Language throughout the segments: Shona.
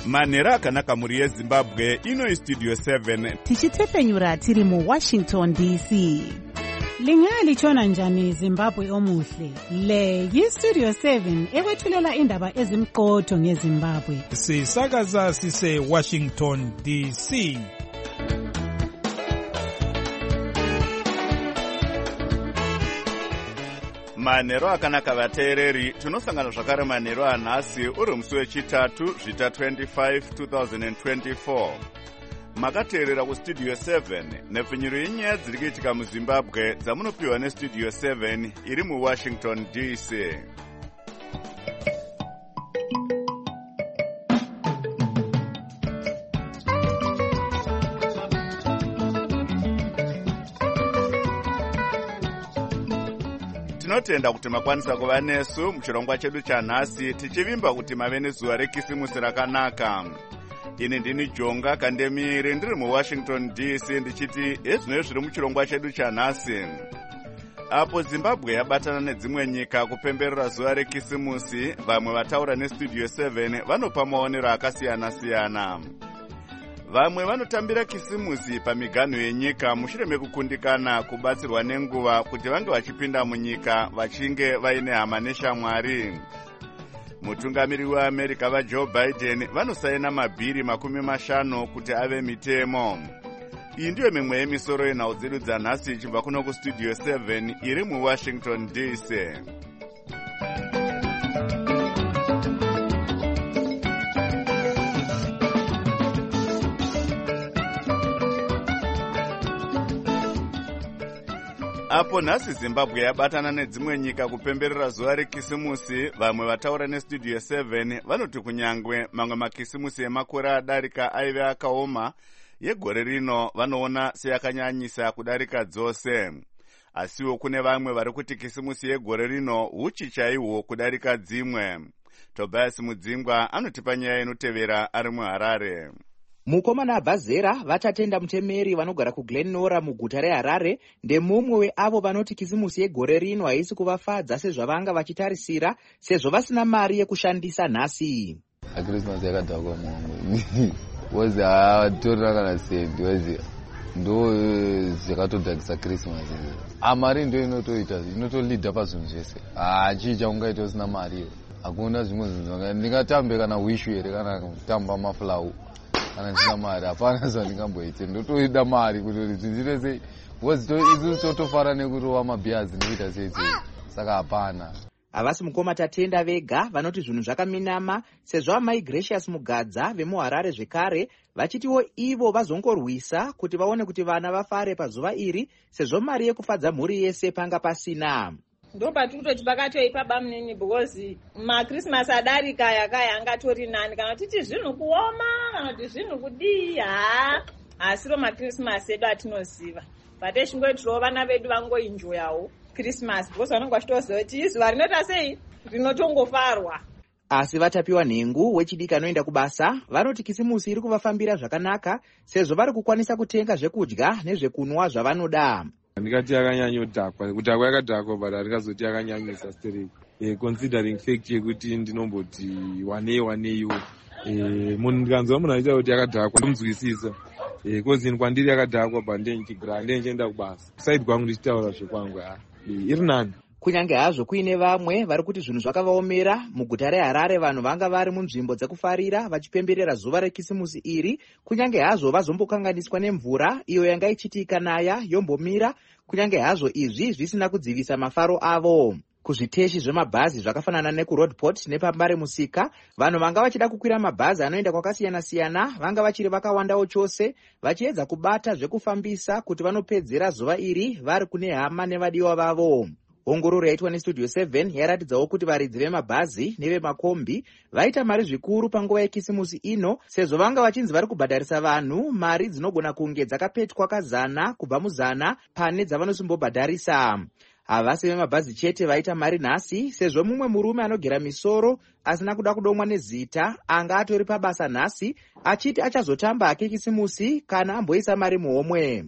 manhero akanaka mhuri yezimbabwe. Ino Studio 7 tichitefenyura tiri muWashington DC. Lingalitshona njani Zimbabwe omuhle? Le yiStudio 7 ekwethulela indaba ezimqotho ngeZimbabwe. Sisakaza sise Washington DC. manhero akanaka vateereri. Tinosangana zvakare manhero anhasi uri musi wechitatu zvita 25 2024. Makateerera kuStudio 7 nepfinyuro yenyaya dziri kuitika muZimbabwe dzamunopiwa neStudio 7 iri muWashington DC. Tinotenda kuti makwanisa kuva nesu muchirongwa chedu chanhasi, tichivimba kuti mave nezuva rekisimusi rakanaka. Ini ndini Jonga Kandemiri ndiri muWashington DC ndichiti ezvino zviri muchirongwa chedu chanhasi. Apo Zimbabwe yabatana nedzimwe nyika kupemberera zuva rekisimusi, vamwe vataura neStudio 7 vanopa maonero akasiyana-siyana. Vamwe vanotambira kisimusi pamiganho yenyika mushure mekukundikana kubatsirwa nenguva kuti vange vachipinda munyika vachinge vaine hama neshamwari. Mutungamiri weAmerica vaJoe Biden vanosaina mabhiri 50 kuti ave mitemo. Iyi ndiyo mimwe yemisoro yenhau dzedu dzanhasi ichibva kuno kuStudio 7 iri muWashington DC. Apo nhasi Zimbabwe yabatana nedzimwe nyika kupemberera zuva rekisimusi, vamwe vataura neStudio 7 vanoti kunyangwe mamwe makisimusi emakore adarika aive akaoma, yegore rino vanoona seyakanyanyisa kudarika dzose. Asiwo kune vamwe vari kuti kisimusi yegore rino huchi chaihwo kudarika dzimwe. Tobias Mudzingwa anotipa nyaya inotevera ari muHarare. Mukomana Bhazera vatatenda mutemeri vanogara kuGlenora muguta reHarare ndemumwe weavo vanoti kisimusi yegore rino haisi kuvafadza sezvavanga vachitarisira sezvo vasina mari yekushandisa nhasi. Christmas yakadhakwa munhu wozi hatorina kana sendi wozi ndo zvakatodhakisa Christmas. Mari ndo inotolidha pazvinhu zvese. Chicha ungaita usina mari, hakuna zvimwe zvinhu ndingatambe kana wishu here kana kutamba maflau kana ndina mari, hapana zvandingamboite. Ndotoida mari kuti zvinzire sei, isusu totofara nekurova mabhiazi nekuita sei. Saka hapana. Havasi mukoma tatenda vega vanoti zvinhu zvakaminama sezvo amai Gracious Mugadza vemuHarare zvekare vachitiwo ivo vazongorwisa kuti vaone kuti vana vafare pazuva iri sezvo mari yekufadza mhuri yese panga pasina. Ndo patikutoti pakatoipa bamunini because maKrismasi adarika yakaya angatori nani kana titi zvinhu kuoma kana kuti zvinhu kudii. Asiro maKrismasi edu atinoziva pateshingotirawo vana vedu vangoinjoyawo Christmas because vanonga vachitoziva kuti izuva rinoita sei rinotongofarwa. Asi vatapiwa nhengu wechidiki anoenda kubasa vanoti kisimusi iri kuvafambira zvakanaka sezvo vari kukwanisa kutenga zvekudya nezvekunwa zvavanoda. Ndikati yakanyanyodhakwa, kudhakwa yakadhakwa but harikazoti yakanyanyisa straight. Considering fact yekuti ndinomboti waneiwo. Munhu ndikanzwa munhu aita kuti yakadhakwa ndomuzwisisa. Kozini kwandiri yakadhakwa but ndenchienda kubasa. Side kwangu ndichitaura zvekwangu iri nani. Kunyange hazvo kuine vamwe vari kuti zvinhu zvakavaomera muguta reHarare, vanhu vanga vari munzvimbo dzekufarira vachipemberera zuva rekisimusi iri, kunyange hazvo vazombokanganiswa nemvura iyo yanga ichitika naya yombomira, kunyange hazvo izvi zvisina kudzivisa mafaro avo. Kuzviteshi zvemabhazi zvakafanana nekuRoadport nepambare musika, vanhu vanga vachida kukwira mabhazi anoenda kwakasiyana-siyana vanga vachiri vakawandawo chose, vachiedza kubata zvekufambisa kuti vanopedzera zuva iri vari kune hama nevadiwa vavo. Ongororo yaitwa neStudio 7 yaratidzawo kuti varidzi vemabhazi nevemakombi vaita mari zvikuru panguva yekisimusi ino sezvo vanga vachinzi vari kubhadharisa vanhu mari dzinogona kunge dzakapetwa kazana kubva mu100 pane dzavanosimbobhadharisa. Havasi vemabhazi chete vaita mari nhasi sezvo mumwe murume anogera misoro asina kuda kudomwa nezita anga atori pabasa nhasi achiti achazotamba hake kisimusi kana amboisa mari muhomwe.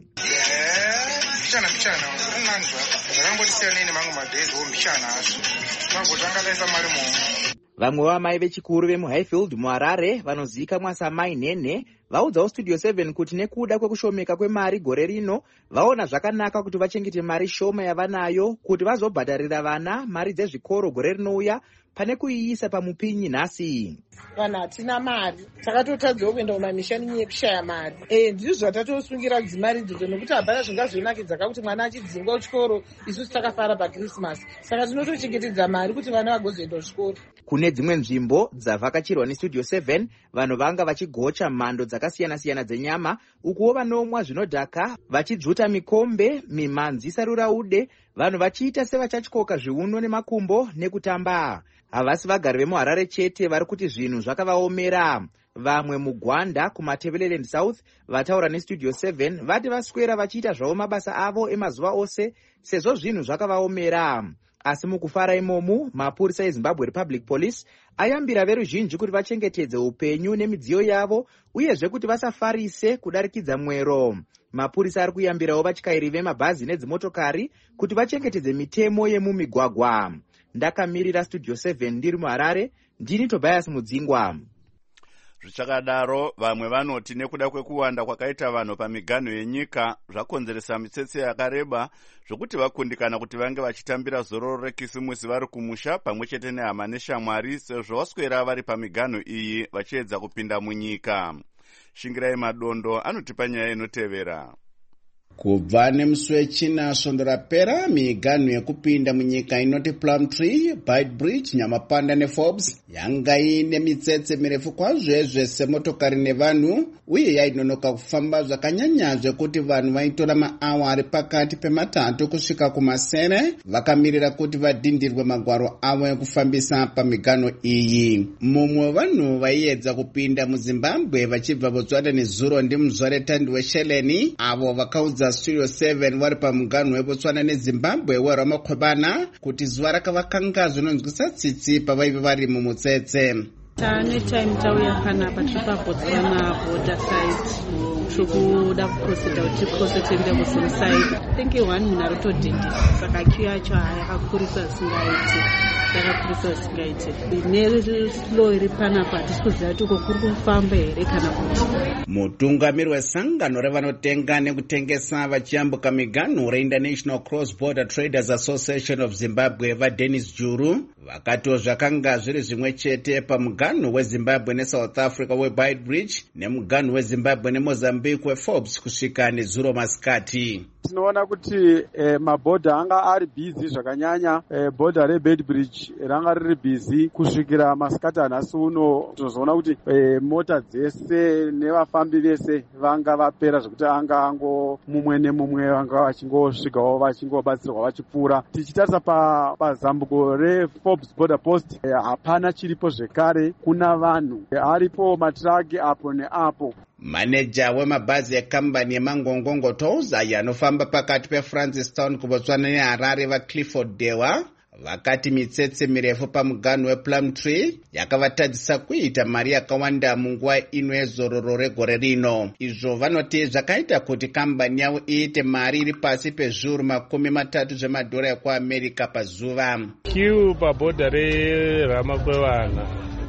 Michana ndakambotisiya nini mangu madhezi mbichana azvo magotanga kaisa mari muhomwe. Vamwe vamai vechikuru vemuHighfield muHarare vanozivikanwa samai Nene vaudzawo Studio 7 kuti nekuda kwekushomeka kwemari gore rino vaona zvakanaka kuti vachengete mari shoma yavanayo kuti vazobhadharira vana mari dzezvikoro gore rinouya pane kuiisa pamupinyi nhasi. Vanhu hatina mari saka totadzawo kuenda kumamishani nyekushaya mari. Ndizvo zvatatosungira dzimari idzodzo nokuti hapana zvingazonakidza kuti mwana achidzingwa kuchikoro isusu takafara paKrismasi. Saka tinotochengetedza mari kuti vana vagozoenda kuchikoro. Kune dzimwe nzvimbo dzavhakachirwa neStudio 7 vanhu vanga vachigocha mhando dzakasiyana-siyana dzenyama ukuwo vanomwa zvinodhaka vachidzvuta mikombe, mimanzi, saruraude, vanhu vachiita sevachatyoka zviuno nemakumbo nekutamba. Havasi vagari vemuHarare chete vari kuti zvinhu zvakavaomera. Vamwe muGwanda kuMatebeleland South vataura neStudio 7 vati vaswera vachiita zvavo mabasa avo emazuva ose sezvo zvinhu zvakavaomera. Asi mukufara imomu mapurisa eZimbabwe Republic Police ayambira veruzhinji kuti vachengetedze upenyu nemidziyo yavo uyezve kuti vasafarise kudarikidza mwero. Mapurisa ari kuyambirawo vatyairi vemabhazi nedzimotokari kuti vachengetedze mitemo yemumigwagwa. Ndakamirira Studio 7 ndiri muHarare, ndini Tobias Mudzingwa. Zvichakadaro vamwe vanoti nekuda kwekuwanda kwakaita vanhu pamiganho yenyika zvakonzeresa mitsetse yakareba zvokuti vakundikana kuti vange vachitambira zororo rekisimusi vari kumusha pamwechete nehama neshamwari sezvo vaswera vari pamiganho iyi vachiedza kupinda munyika. Shingirai Madondo anotipa nyaya inotevera. Kubva nemusi wechina svondo rapera miganho yekupinda munyika inoti Plumtree, Beitbridge, Nyamapanda neForbes yanga ine mitsetse mirefu kwazvo semotokari nevanhu uye yainonoka kufamba zvakanyanya zvekuti vanhu vaitora maawa ari pakati pematatu kusvika kumasere vakamirira kuti vadhindirwe magwaro avo ekufambisa pamiganho iyi. Mumwe vanhu vaiedza kupinda muZimbabwe vachibva Botswana nezuro ndimuzvare Tandi weSheleni avo vakaudza Studio 7 vari pamuganho weBotswana neZimbabwe weRamakwebana kuti zuva rakavakanga zvinonzwisa tsitsi pavaive vari mumutsetse. Tane time tauya panapa tiri paBotswana border side tokuda kuproceda kuti tiprocede tiende kusome side. I think one munhu ari kutodhindisa saka queue yacho yakakurisa singaite neslow iri panapa hatisi kuziva kuti uko kuri kufamba here kana kuti. Mutungamiri wesangano revanotenga nekutengesa vachiyambuka miganho reInternational Cross Border Traders Association of Zimbabwe vaDennis Juru vakatiwo zvakanga zviri zvimwe chete pamuganho weZimbabwe neSouth Africa weBeitbridge nemuganho weZimbabwe neMozambique weForbes kusvika nezuro masikati. Tinoona kuti mabhodha anga ari busy zvakanyanya. Bhodha reBeitbridge ranga riri busy kusvikira masikati anhasi uno. Tinozoona kuti mota dzese nevafambi vese vanga vapera zvekuti anga mumwe nemumwe vanga vachingosvikawo vachingobatsirwa vachipfuura. Tichitarisa pazambuko reForbes border post hapana chiripo zvekare, kuna vanhu aripo matragi apo neapo. Maneja wemabhazi ekambani yemangongongo Tours ayo anofamba pakati peFrancistown kuBotswana neHarare vaClifford Dewa vakati mitsetse mirefu pamuganho wePlumtree yakavatadzisa kuita mari yakawanda munguva ino yezororo regore rino. Izvo vanoti zvakaita kuti kambani yavo iite mari iri pasi pezviuru $30 zvemadhora ekuAmerica pazuva. Queue pabhodha reRamakwevana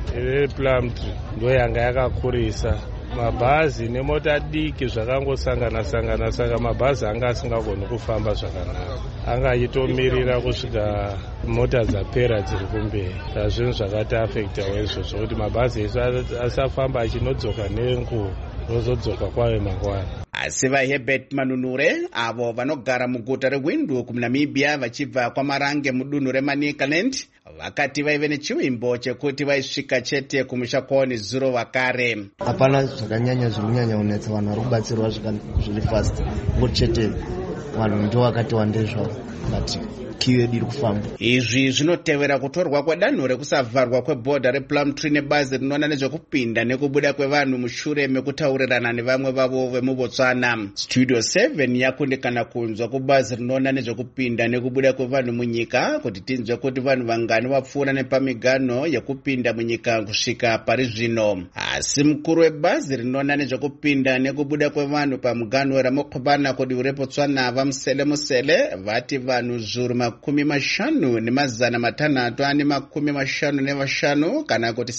rePlumtree ndoyanga yakakurisa. Mabhazi nemota diki zvakangosangana saka mabhazi anga asingagoni kufamba zvakanaka, anga achitomirira kusvika mota dzapera dziri kumberi. Zvinhu zvakati afektawo izvozvo kuti mabhazi esu asafamba achinodzoka nenguva rozodzoka kwayo mangwana. Asi vaHerbert Manunure avo vanogara muguta reWindhoek muNamibia vachibva kwaMarange mudunhu reManicaland vakati vaive nechiwimbo chekuti vaisvika chete kumusha kwavo nezuro vakare. Hapana zvakanyanya zvinonyanya kunetsa, vanhu vari kubatsirwa zviri fast ngoti chete vanhu ndo vakati wandezva but queue yedu iri kufamba. Izvi zvinotevera kutorwa kwedanho rekusavharwa kwebhodha rePlumtree nebazi rinoona nezvekupinda nekubuda kwevanhu mushure mekutaurirana nevamwe vavo vemuBotswana. Studio 7 yakundikana kunzwa kubazi rinoona nezvekupinda nekubuda kwevanhu munyika kuti tinzwe kuti vanhu vangani vapfuura nepamiganho yekupinda munyika kusvika pari zvino. Asi mukuru webazi rinoona nezvekupinda nekubuda kwevanhu pamuganho weRamakwebana kudivi reBotswana vaMusele vati vanhu zviuru 50,655 kana kuti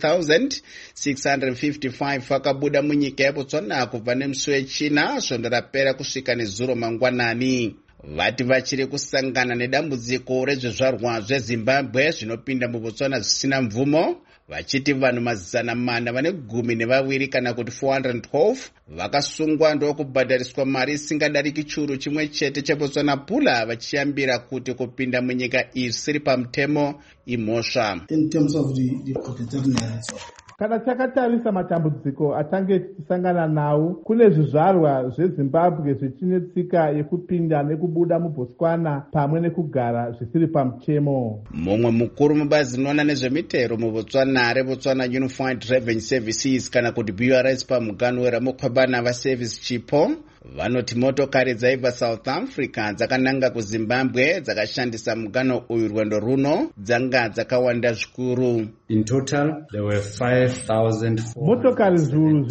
60,655 akabuda munyika yeBotswana kubva nemusi wechina svondo rapera kusvika nezuro mangwanani. Vati vachiri kusangana nedambudziko rezvizvarwa zveZimbabwe zvinopinda muBotswana zvisina mvumo, vachiti vanhu 412 kana kuti 412 vakasungwa ndokubhadhariswa mari isingadariki churu chimwe chete cheBotswana pula, vachiyambira kuti kupinda munyika isiri pamutemo imhosva. In terms of the competitiveness. Kana takatarisa matambudziko atange tichisangana nawo, kune zvizvarwa zveZimbabwe zvichine tsika yekupinda nekubuda muBotswana pamwe nekugara zvisiri pamutemo. Mumwe mukuru mubazi rinoona nezvemitero muBotswana reBotswana Unified Revenue Services kana kuti BRS pamuganhu weRamokhwebana vaService Chipo vanoti motokari dzaibva South Africa dzakananga kuZimbabwe dzakashandisa muganhu uyu rwendo runo dzanga dzakawanda zvikuru. In total there were 5,000 motokari zviuru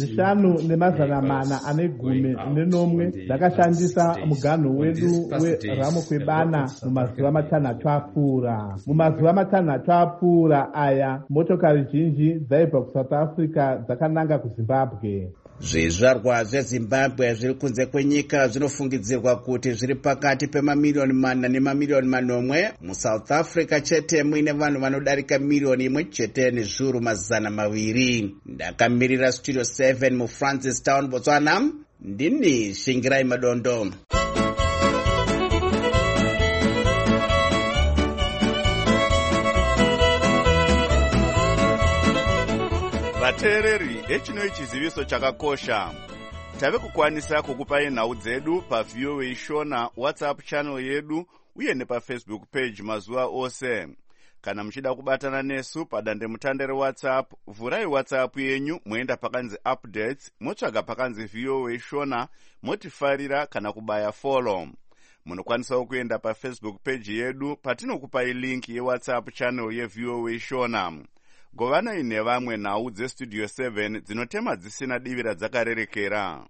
5,410 dzakashandisa muganhu wedu weRamokhwebana mumazuva matanhatu apfuura. Mumazuva matanhatu apfuura aya motokari zhinji dzaibva kuSouth Africa dzakananga kuZimbabwe. Zvizvarwa zveZimbabwe zviri kunze kwenyika zvinofungidzirwa kuti zviri pakati pemamiliyoni 4 nemamiliyoni 8. MuSouth Africa chete muine vanhu vanodarika miliyoni 1 chete nezviuru 200. Ndakamirira Studio 7 muFrancistown, Botswana. Ndini Shingirai Madondo. Vateereri, echino chiziviso chakakosha. Tave kukwanisa kukupai nhau dzedu paVOA Shona WhatsApp channel yedu uye nepaFacebook page mazuva ose. Kana muchida kubatana nesu padande mutande reWhatsApp, vhurai WhatsApp yenyu moenda pakanzi updates, motsvaga pakanzi VOA Shona, motifarira kana kubaya follow. Munokwanisa kuenda paFacebook page yedu patinokupai link yeWhatsApp channel yeVOA Shona. Govana ine vamwe nhau dzeStudio 7 dzinotema dzisina divi radzakarerekera.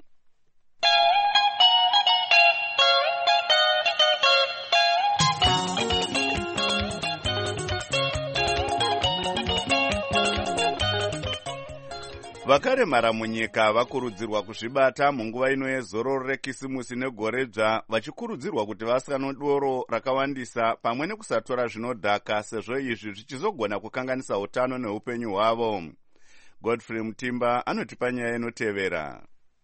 Vakaremara munyika vakurudzirwa kuzvibata munguva ino yezororo rekisimusi negoredzva, vachikurudzirwa kuti vasanwe doro rakawandisa pamwe nekusatora zvinodhaka, sezvo izvi zvichizogona kukanganisa utano neupenyu hwavo. Godfrey Mutimba anotipa nyaya inotevera.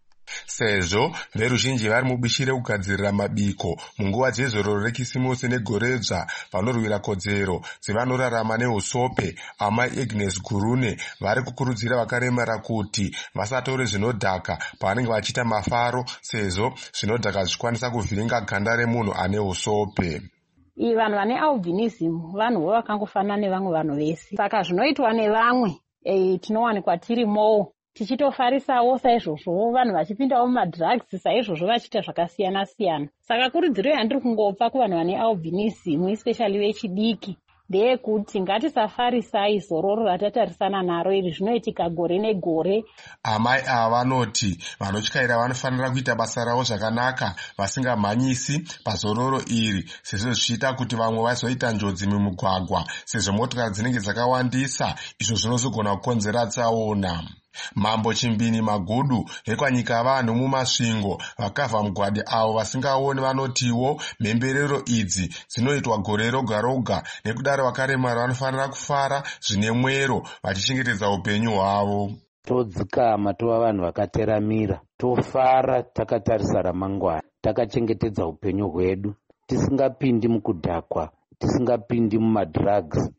Sezvo veruzhinji vari mubishi rekugadzirira mabiko munguva dzezororo rekisimusi negoredzva, vanorwira kodzero dzevanorarama neusope, amai Agnes Gurune vari kukurudzira vakaremara kuti vasatore zvinodhaka pavanenge vachiita mafaro, sezvo zvinodhaka zvichikwanisa kuvhiringa ganda remunhu ane usope. Vanhu vane albinism vanhu vakangofanana nevamwe vanhu vese, saka zvinoitwa nevamwe tinowanikwa tirimowo tichitofarisawo saizvozvo, vanhu vachipindawo mumadrugs saizvozvo vachiita zvakasiyana siyana. Saka kurudziro yandiri kungopa kuvanhu vane albinism especially vechidiki ndeyekuti ngatisafarisai zororo ratatarisana naro iri zvinoitika gore negore. Amai ava vanoti vanotyaira vanofanira kuita basa ravo zvakanaka vasingamhanyisi pazororo iri, sezvo zvichiita kuti vamwe vazoita njodzi mumugwagwa, sezvo motokari dzinenge dzakawandisa, izvo zvinozogona kukonzera tsaona. Mambo Chimbini Magudu vekwanyika vanhu mumasvingo vakavha mugwadi avo vasingaoni vanotiwo mhemberero idzi dzinoitwa gore roga roga, nekudaro vakaremara vanofanira kufara zvine mwero vachichengetedza upenyu hwavo. Todzikama tova vanhu vakateramira, tofara takatarisa ramangwana, takachengetedza upenyu hwedu, tisingapindi mukudhakwa, tisingapindi mumadrugs,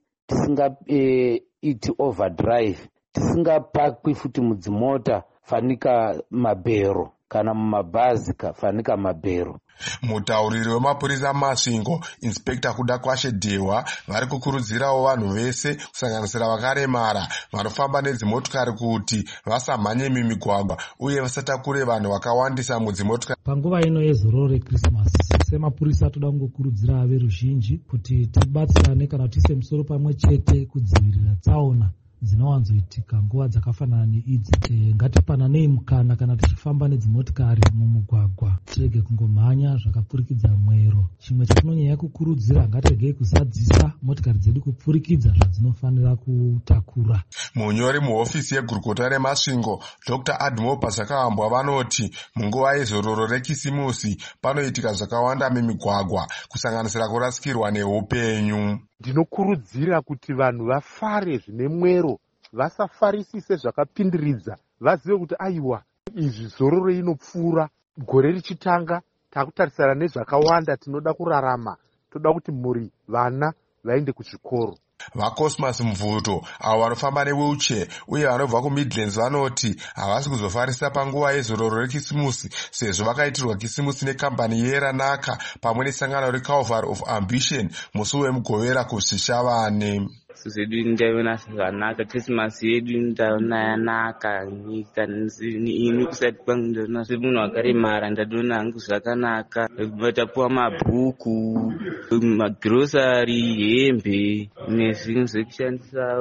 tisingaiti overdrive, tisingapakwi futi mudzimota fanika mabhero kana mumabhazi fanika mabhero. Mutauriri wemapurisa masvingo Inspector Kudakwashe Dehwa vari kukurudzirawo vanhu vese kusanganisira vakaremara vanofamba nedzimotokari kuti vasamhanye mimigwagwa uye vasatakure vanhu vakawandisa mudzimotokari. Panguva ino yezororo rekrisimasi, semapurisa toda kungokurudzira veruzhinji kuti tibatsirane kana tiise musoro pamwe chete kudzivirira tsaona dzinowanzoitika nguva dzakafanana neidzi. Ngatipananei mukana kana tichifamba nedzimotikari mumugwagwa, tirege kungomhanya zvakapfurikidza mwero. Chimwe chatinonyanya kukurudzira, ngatiregei kuzadzisa motikari dzedu kupfurikidza zvadzinofanira kutakura. Munyori muhofisi yegurukota remasvingo Dr. Admo Pazakahambwa vanoti munguva yezororo rekisimusi panoitika zvakawanda mimigwagwa kusanganisira kurasikirwa neupenyu. Ndinokurudzira kuti vanhu vafare zvine mwero, vasafarisise zvakapindiridza, vazive kuti aiwa izvi zororo inopfuura, gore richitanga takutarisana nezvakawanda, tinoda kurarama, toda kuti mhuri vana vaende kuzvikoro. VaCosmas Mvuto avo vanofamba newheelchair uye vanobva kuMidlands vanoti havasi kuzofarisa panguva yezororo rekisimusi sezvo vakaitirwa kisimusi nekambani yeranaka pamwe nesangano reCalvary of Ambition musi wemugovera kuZvishavane. Zedu ndaona zvakanaka, Christmas yedu ndaona yanaka, nyika ini kusati kwangu ndaona semunhu akaremara ndaona hangu zvakanaka, tapuwa mabhuku, magrosari, hembe nezvinhu zvekushandisa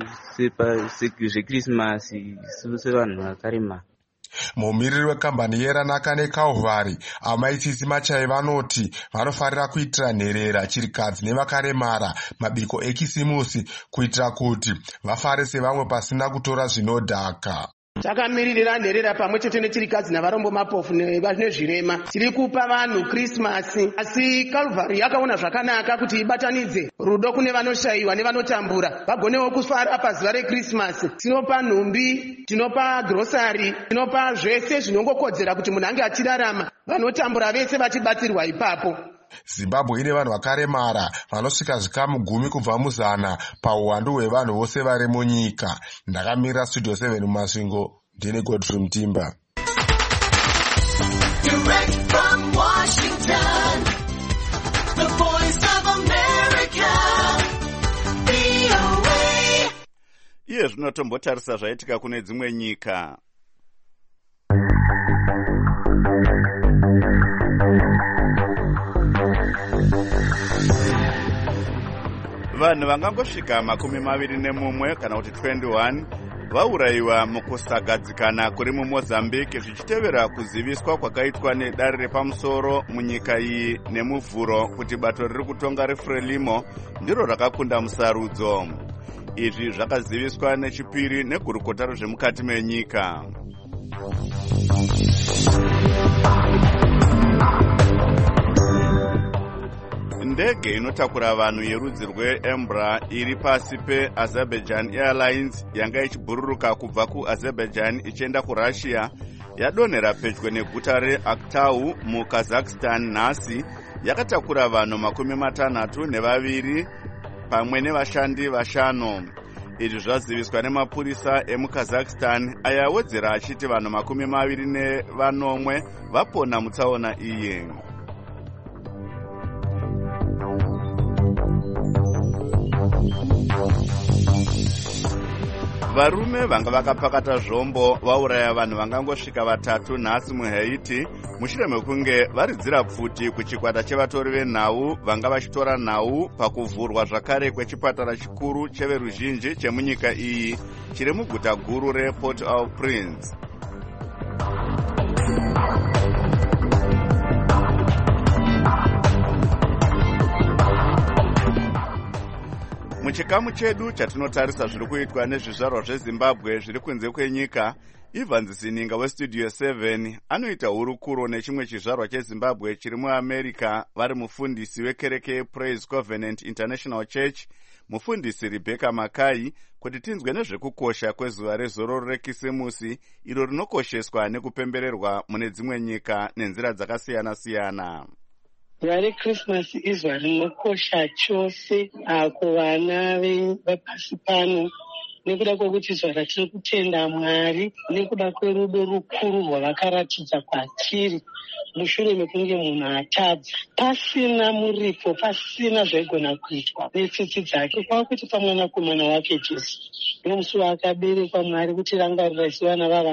zveChristmas sevanhu vakaremara. Mumiriri wekambani yeranaka neCalvary Amaitsisi Machai vanoti vanofarira kuitira nherera chirikadzi nevakaremara mabiko ekisimusi kuitira kuti vafare sevamwe pasina kutora zvinodhaka. Takamiririra nherera pamwe chete nechirikadzi navarombo mapofu nezvirema. Tiri kupa vanhu Krismasi, asi Calvary yakaona zvakanaka kuti ibatanidze rudo kune vanoshayiwa nevanotambura vagonewo kufara pazuva reKrismasi. Tinopa nhumbi, tinopa grosari, tinopa zvese zvinongokodzera kuti munhu ange achirarama, vanotambura vese vachibatsirwa ipapo. Zimbabwe ine vanhu vakaremara vanosvika zvikamu 10 kubva muzana pauwandu hwevanhu vose vari munyika. Ndakamirira Studio 7 mumasvingo, ndine Godfrey Mutimba. Direct from Washington, the voice of America, VOA. Iye zvinotombotarisa zvaitika kune dzimwe nyika. Vanhu vangangosvika 21 kana kuti 21 vaurayiwa mukusagadzikana kuri muMozambique zvichitevera kuziviswa kwakaitwa nedare repamusoro munyika iyi nemuvhuro kuti bato riri kutonga reFrelimo ndiro rakakunda musarudzo. Izvi zvakaziviswa nechipiri negurukota rezvemukati menyika. Ndege inotakura vanhu yerudzi rweEmbra iri pasi peAzerbaijan Airlines yanga ichibhururuka kubva kuAzerbaijan ichienda kuRussia yadonhera pedyo neguta reAktau muKazakhstan nhasi. Yakatakura vanhu 62 pamwe nevashandi 5. Izvi zvaziviswa nemapurisa emuKazakhstan ayawedzera achiti vanhu 24 vapona mutsaona iyi. Varume vanga vakapakata zvombo vauraya vanhu vangangosvika 3 nhasi muHaiti mushure mekunge varidzira pfuti kuchikwata chevatori venhau vanga vachitora nhau pakuvhurwa zvakare kwechipatara chikuru cheveruzhinji chemunyika iyi chiri muguta guru rePort-au-Prince. Muchikamu chedu chatinotarisa zviri kuitwa nezvizvarwa zveZimbabwe zviri kunze kwenyika, Evans Sininga weStudio 7 anoita hurukuro nechimwe chizvarwa cheZimbabwe chiri muAmerica vari mufundisi wekereke yePraise Covenant International Church, mufundisi Rebecca Makai, kuti tinzwe nezvekukosha kwezuva rezororo rekisimusi iro rinokosheswa nekupembererwa mune dzimwe nyika nenzira dzakasiyana-siyana. Zuva reKrismasi izuva rinokosha chose kuvana vepasi pano, nekuda kwekuti zuva ratiri kutenda Mwari, nekuda kwerudo rukuru rwavakaratidza kwatiri mushure mekunge munhu atadza pasina muripo, pasina zvaigona kuitwa netsitsi dzake, kwakutipa mwanakomana wake Jesu. Nomusi waakaberekwa Mwari kuti rangarira isu vana vavanhu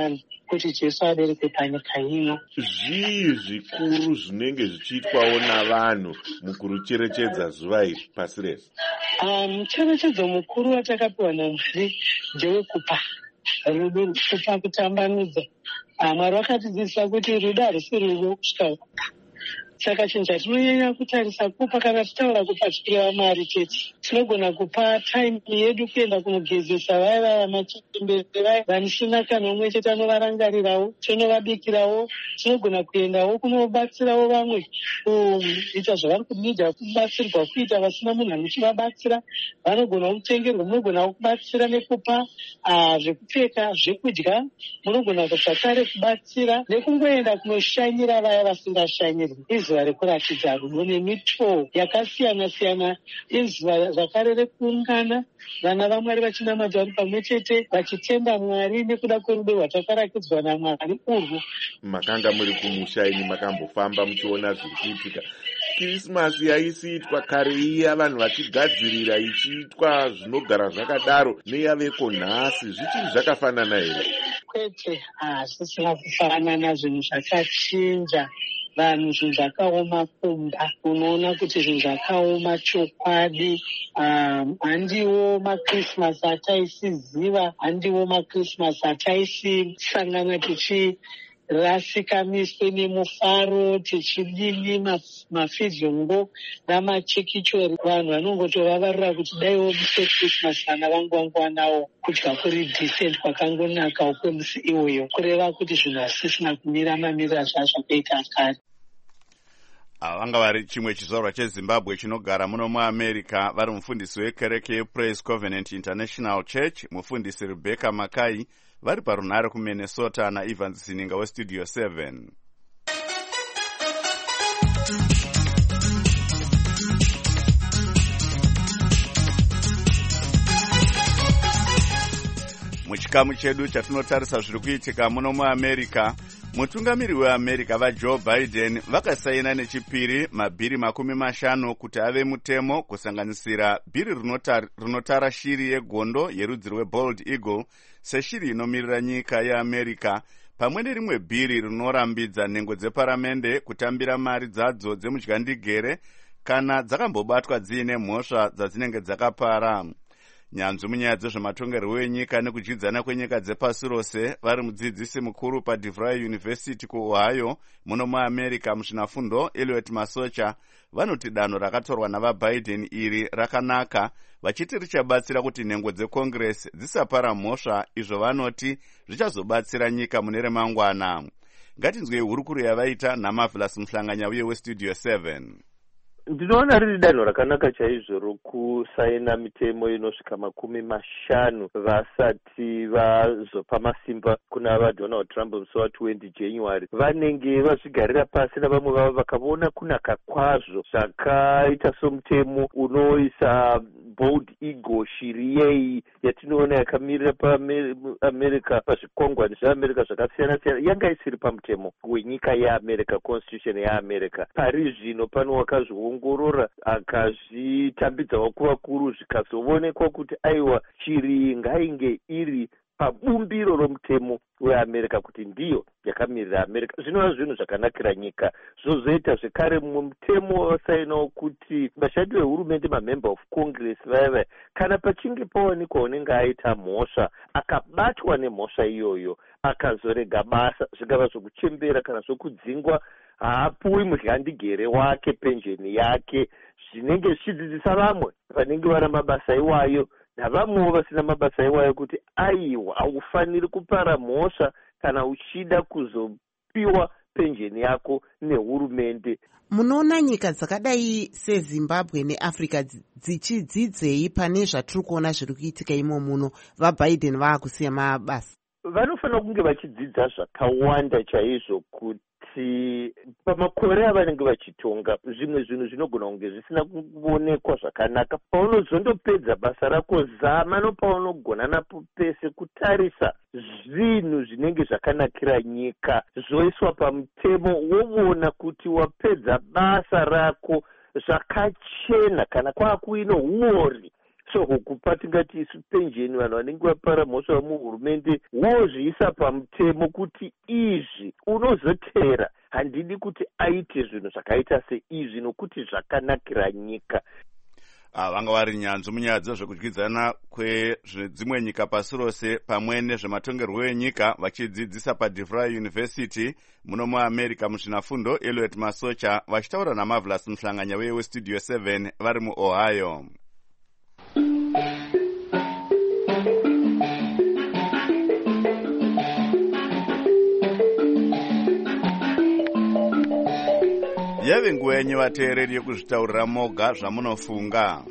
kuti Jesu aberekwe panyika ino. Zvii zvikuru zvinenge zvichiitwawo navanhu mukurucherechedza zuva iri pasi rese? Mucherechedzo mukuru watakapiwa naMwari ndewekupa rudo, kupa, kutambanudza. Mwari wakatidzidzisa kuti rudo harusi rudo kusvika kupa. Saka chinhu chatinonyanya kutarisa kupa, kana titaura kupa tichireva mari chete, tinogona kupa time yedu kuenda kunogezesa vaya machembere vanisina kana umwe chete anovarangarirawo, tonovabikirawo. Tinogona kuendawo kunobatsirawo vamwe kuita zvavari kunidha kubatsirwa kuita, vasina munhu anochivabatsira. Vanogona kutengerwa, munogona kubatsira nekupa zvekupfeka, zvekudya. Munogona zvakare kubatsira nekungoenda kunoshanyira vaya vasingashanyirwi. Izuva rekuratidza rudo nemitoo yakasiyana-siyana. Izuva zvakare rekuungana, vana vaMwari vachinamata vari pamwe chete, vachitenda Mwari nekuda kwerudo rwatakarakidzwa naMwari urwu. Makanga muri kumusha ini, makambofamba muchiona zviri kuitika. Krismasi yaisiitwa kare iya, vanhu vachigadzirira ichiitwa zvinogara zvakadaro, neyaveko nhasi. Zvichiri zvakafanana here? Kwete, zvisina kufanana. Zvinhu zvakachinja. Vanhu zvinhu zvakaoma kumba. Unoona kuti zvinhu zvakaoma chokwadi. Handiwo maKrismasi ataisiziva, handiwo maKrismasi ataisisangana tichirasika miswe nemufaro, tichidini mafidhlongo namachekichori. Vanhu vanongotovavarira kuti daiwo musi weKrismasi vana vangu vangowanawo kudya kuri decent kwakangonaka ukwemusi iwoyo, kureva kuti zvinhu hazisina kumira mamirira zvazvakaita kare. Vanga vari chimwe chizvarwa cheZimbabwe chinogara muno muAmerica, vari mufundisi wekereke yePraise Covenant International Church, mufundisi Rebecca Makai, vari parunhare kuMinnesota, naEvans Zininga weStudio 7. Muchikamu chedu chatinotarisa zviri kuitika muno muAmerica, mutungamiri weAmerica vaJoe Biden vakasaina nechipiri mabhiri 50 kuti ave mutemo, kusanganisira bhiri rinotara shiri yegondo yerudzi rweBald Eagle seshiri inomirira nyika yeAmerica, pamwe nerimwe bhiri rinorambidza nhengo dzeparamende kutambira mari dzadzo dzemudyandigere kana dzakambobatwa dziine mhosva dzadzinenge dzakapara. Nyanzvi munyaya dzezvematongerwo enyika nekudyidzana kwenyika dzepasi rose vari mudzidzisi mukuru paDeVry University kuOhio muno muAmerica muzvinafundo Eliot Masocha vanoti danho rakatorwa navaBiden iri rakanaka, vachiti richabatsira kuti nhengo dzeCongress dzisapara mhosva, izvo vanoti zvichazobatsira nyika mune remangwana. Ngatinzwei hurukuro yavaita naMarvelous Muhlanganya uye weStudio 7. Ndinoona riri danho rakanaka chaizvo rokusaina mitemo inosvika 50 vasati vazopa masimba kuna vaDonald Trump musi wa20 January. Vanenge vazvigarira pasi navamwe vavo vakaona kunaka kwazvo zvakaita somutemo unoisa Bald Eagle, shiri yei yatinoona yakamirira paAmerica, pazvikwangwani zveAmerica zvakasiyana-siyana, yanga isiri pamutemo wenyika yeAmerica, constitution yeAmerica. Pari zvino pano wakazviongorora akazvitambidzawo kuvakuru, zvikazoonekwa kuti aiwa shiri ngainge iri pabumbiro romutemo weAmerica kuti ndiyo yakamirira America. Zvinova zvinhu zvakanakira nyika. Zvozoita zvekare mumwe mutemo wasainawo kuti vashandi vehurumende, mamember of Congress vaya kana pachinge pawanikwa unenge aita mhosva akabatwa nemhosva iyoyo akazorega basa, zvingava zvokuchembera kana zvokudzingwa, haapuwi mudyandigere wake, pensheni yake, zvinenge zvichidzidzisa vamwe vanenge vari mabasa iwayo navamwewo vasina mabasa iwayo kuti aiwa haufaniri kupara mhosva kana uchida kuzopiwa pensheni yako nehurumende. Munoona nyika dzakadai seZimbabwe neAfrica dzichidzidzei pane zvatiri kuona zviri kuitika imo muno, vaBiden vaakusiya mabasa? Vanofanira kunge vachidzidza zvakawanda chaizvo kuti pamakore avanenge vachitonga zvimwe zvinhu zvinogona kunge zvisina kuonekwa zvakanaka. Paunozondopedza basa rako, zama nopaunogona napo pese kutarisa zvinhu zvinenge zvakanakira nyika zvoiswa pamutemo, woona kuti wapedza basa rako zvakachena kana kwaakuino huori so hukupa tingati isu penjeni vanhu vanenge vapara mhosva muhurumende wozviisa pamutemo kuti izvi unozotera handidi kuti aite zvinhu zvakaita seizvi nokuti zvakanakira nyika. Vanga vari nyanzvi munyaya dzezvekudyidzana kwedzimwe nyika pasi rose pamwe nezvematongerwo enyika vachidzidzisa paDeVry University muno muAmerica muzvinafundo Elliot Masocha vachitaura naMarvelous Muhlanganya weStudio 7 vari muOhio. Yave nguva yenyu vateereri yekuzvitaurira moga zvamunofunga.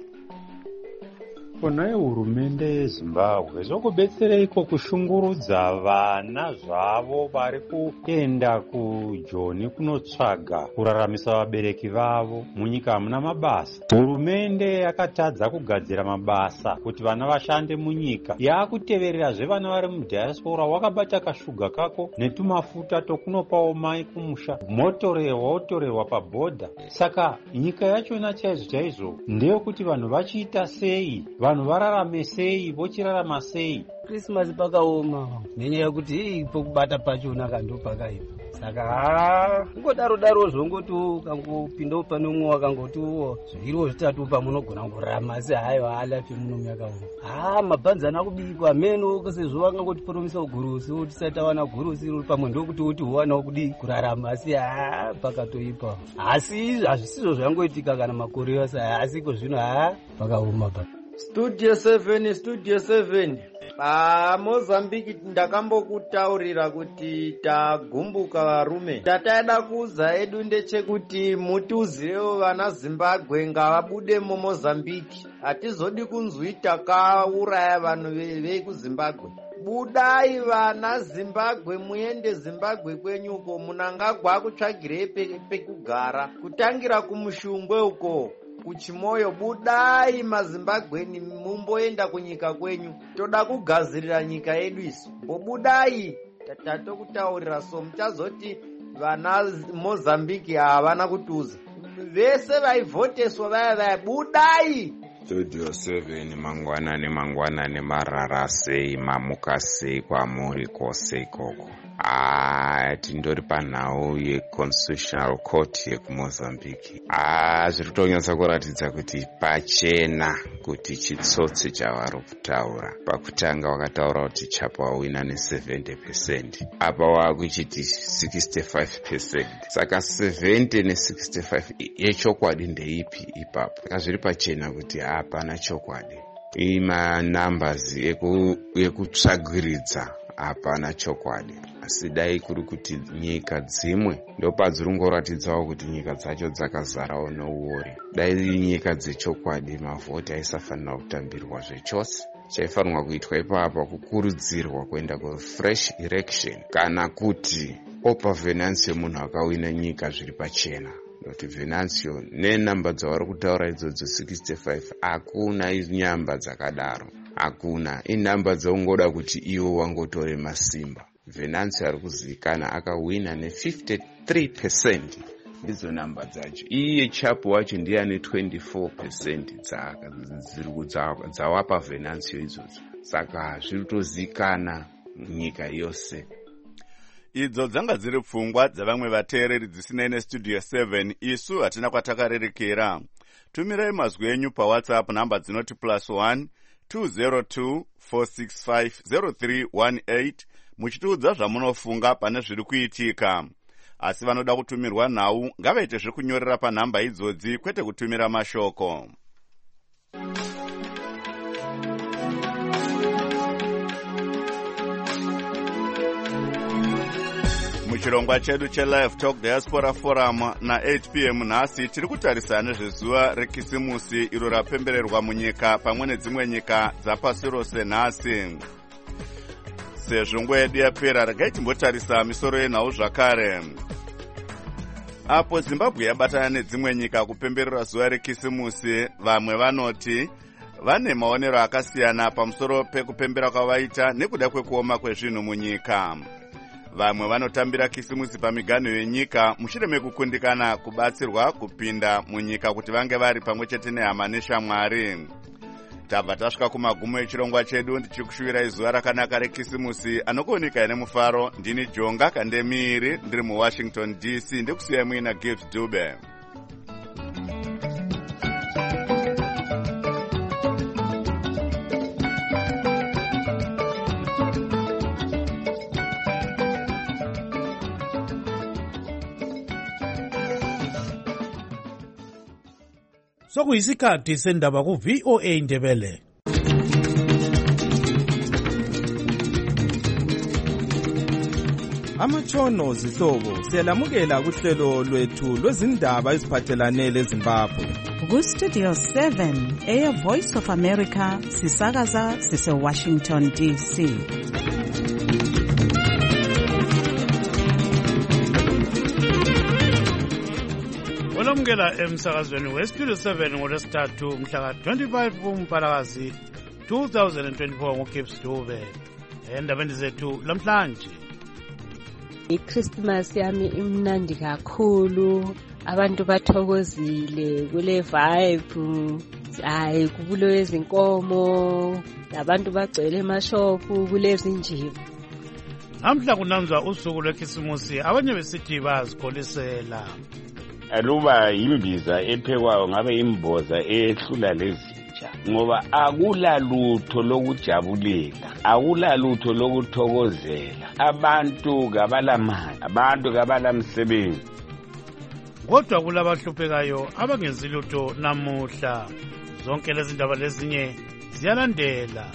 Kuna hurumende yeZimbabwe zvokubetsereiko kushungurudza vana zvavo vari kuenda kuJoni kunotsvaga kuraramisa vabereki vavo munyika hamuna mabasa. Hurumende yakatadza kugadzira mabasa kuti vana vashande munyika. Yakutevererazve vana vari mudiaspora wakabata kashuga kako netumafuta tokunopawo mai kumusha. Wotorehwa pabhodha. Saka nyika yachona chaizvo ndeyekuti vanhu vachiita sei? Vanhu vararame sei, vochirarama sei? Christmas pakaoma nenyaya yekuti pokubata pachona kandopakaipa. Saka kungodaro zvongoti ukangopinda pane umwe wakangotiwo zviriwo zvitatu pamunogona kurarama asi hayo alafi muno myakaoma. Mabhanzana kubikwa meno sezvo vakangoti poromisa gurusi kuti tisati wana gurusi riri pamwe ndokuti uti uwanawo kudi kurarama asi pakatoipa. Asi hazvisizvo zvangoitika kana makore yose asi kozvino pakaoma pa. Studio 7 Mozambique ndakambokutaurira kuti tagumbuka varume. Tataida kuuza edu ndechekuti mutiuzirewo vana Zimbabwe ngavabude muMozambique. Hatizodi kunzwi takauraya vanhu vekuZimbabwe. Budai vana Zimbabwe, muende Zimbabwe kwenyuko, munangagwa kutsvagirei pekugara kutangira kumushungwe uko kuchimoyo. Budai maZimbabweni mumboenda kunyika kwenyu, toda kugadzirira nyika yedu isu. Mbobudai, tatokutaurira so muchazoti vana Mozambique havana kutuza. Vese vaivhoteswa vaya budai. Studio 7 mangwanani marara sei, mamuka sei, kwamuri kose ikoko. Tindori panhau yeConstitutional Court yekuMozambique. Zviri kutonyatsa kuratidza kuti pachena kuti chitsotsi chavari kutaura. Pakutanga wakataura kuti chapa wawina ne70%. Apa wakuchiti 65%. Saka 70 ne65 yechokwadi ndeipi ipapo? Saka zviri pachena kuti hapana chokwadi. Numbers ekutsvagiridza hapana chokwadi. Asi dai kuri kuti nyika dzimwe ndopadziri kungoratidzawo kuti nyika dzacho dzakazarawo nouori. Dai nyika dzechokwadi mavhoti aisafanira kutambirwa zvechose. Chaifanirwa kuitwa ipapo kukurudzirwa kuenda kufresh election kana kuti opa Venancio munhu akawina nyika zviri pachena. Kuti Venancio nenamba dzavari kutaura idzodzo 65 hakuna nyamba dzakadaro. Hakuna, inamba dzaungoda kuti iwo wangotore masimba. Venancio ari kuzivikana akawina ne53%. Ndidzo namba dzacho. Iye chapu wacho ndiye ane 24% dzawapa Venancio idzodzo. Saka zviri kutozivikana nyika yose. Idzo dzanga dziri pfungwa dzavamwe vateereri dzisinei neStudio 7. Isu hatina kwatakarerekera. Tumirai mazwi enyu paWhatsApp namba dzinoti +1 202 465 0318 muchitiudza zvamunofunga pane zviri kuitika. Asi vanoda kutumirwa nhau ngavaite zvekunyorera panhamba idzodzi kwete kutumira mashoko. Muchirongwa chedu cheLive Talk Diaspora Forum na 8 p.m. nhasi tiri kutarisa nezvezuva rekisimusi iro rapembererwa munyika pamwe nedzimwe nyika dzapasi rose nhasi. Sezvo nguva yedu yapera, regai timbotarisa misoro yenhau zvakare. Apo Zimbabwe yabatana nedzimwe nyika kupemberera zuva rekisimusi, vamwe vanoti vane maonero akasiyana pamusoro pekupembera kwavaita nekuda kwekuoma kwezvinhu munyika. Vamwe vanotambira kisimusi pamiganho yenyika mushure mekukundikana kubatsirwa kupinda munyika kuti vange vari pamwe chete nehama neshamwari. tabva tasvika kumagumo echirongwa chedu ndichikushuvirai zuva rakanaka rekisimusi anokuunika nemufaro. Ndini Jonga Kandemiri ndiri muWashington DC ndikusiyai muina Gift Dube. Sokuyisikhathi sendaba ku-VOA Indebele. Amatshono zihlobo siyalamukela kuhlelo lwethu lwezindaba eziphathelane leZimbabwe. Ku-Studio 7 Air Voice of America sisakaza sise-Washington DC. Olamukela emsakazweni weStudio 7 ngolwesithathu mhla ka-25 kuMpalakazi 2024 ngoGibbs Dube. Endabeni zethu lamhlanje. iChristmas yami imnandi kakhulu, abantu bathokozile, kule vibe, hayi kubulewe izinkomo, abantu bagcwele emashophu kulezi njiba. Namhla kunanzwa usuku lwekhisimusi, abanye besithi bazikholisela. Aluba imbiza ephekwayo ngabe imboza ehlula lezitsha, ngoba akulalutho lokujabulela, akulalutho lokuthokozela. Abantu kabalamali, abantu kabalamsebenzi. Kodwa kulabahluphekayo abangenzi lutho namuhla. Zonke lezi ndaba lezinye ziyalandela.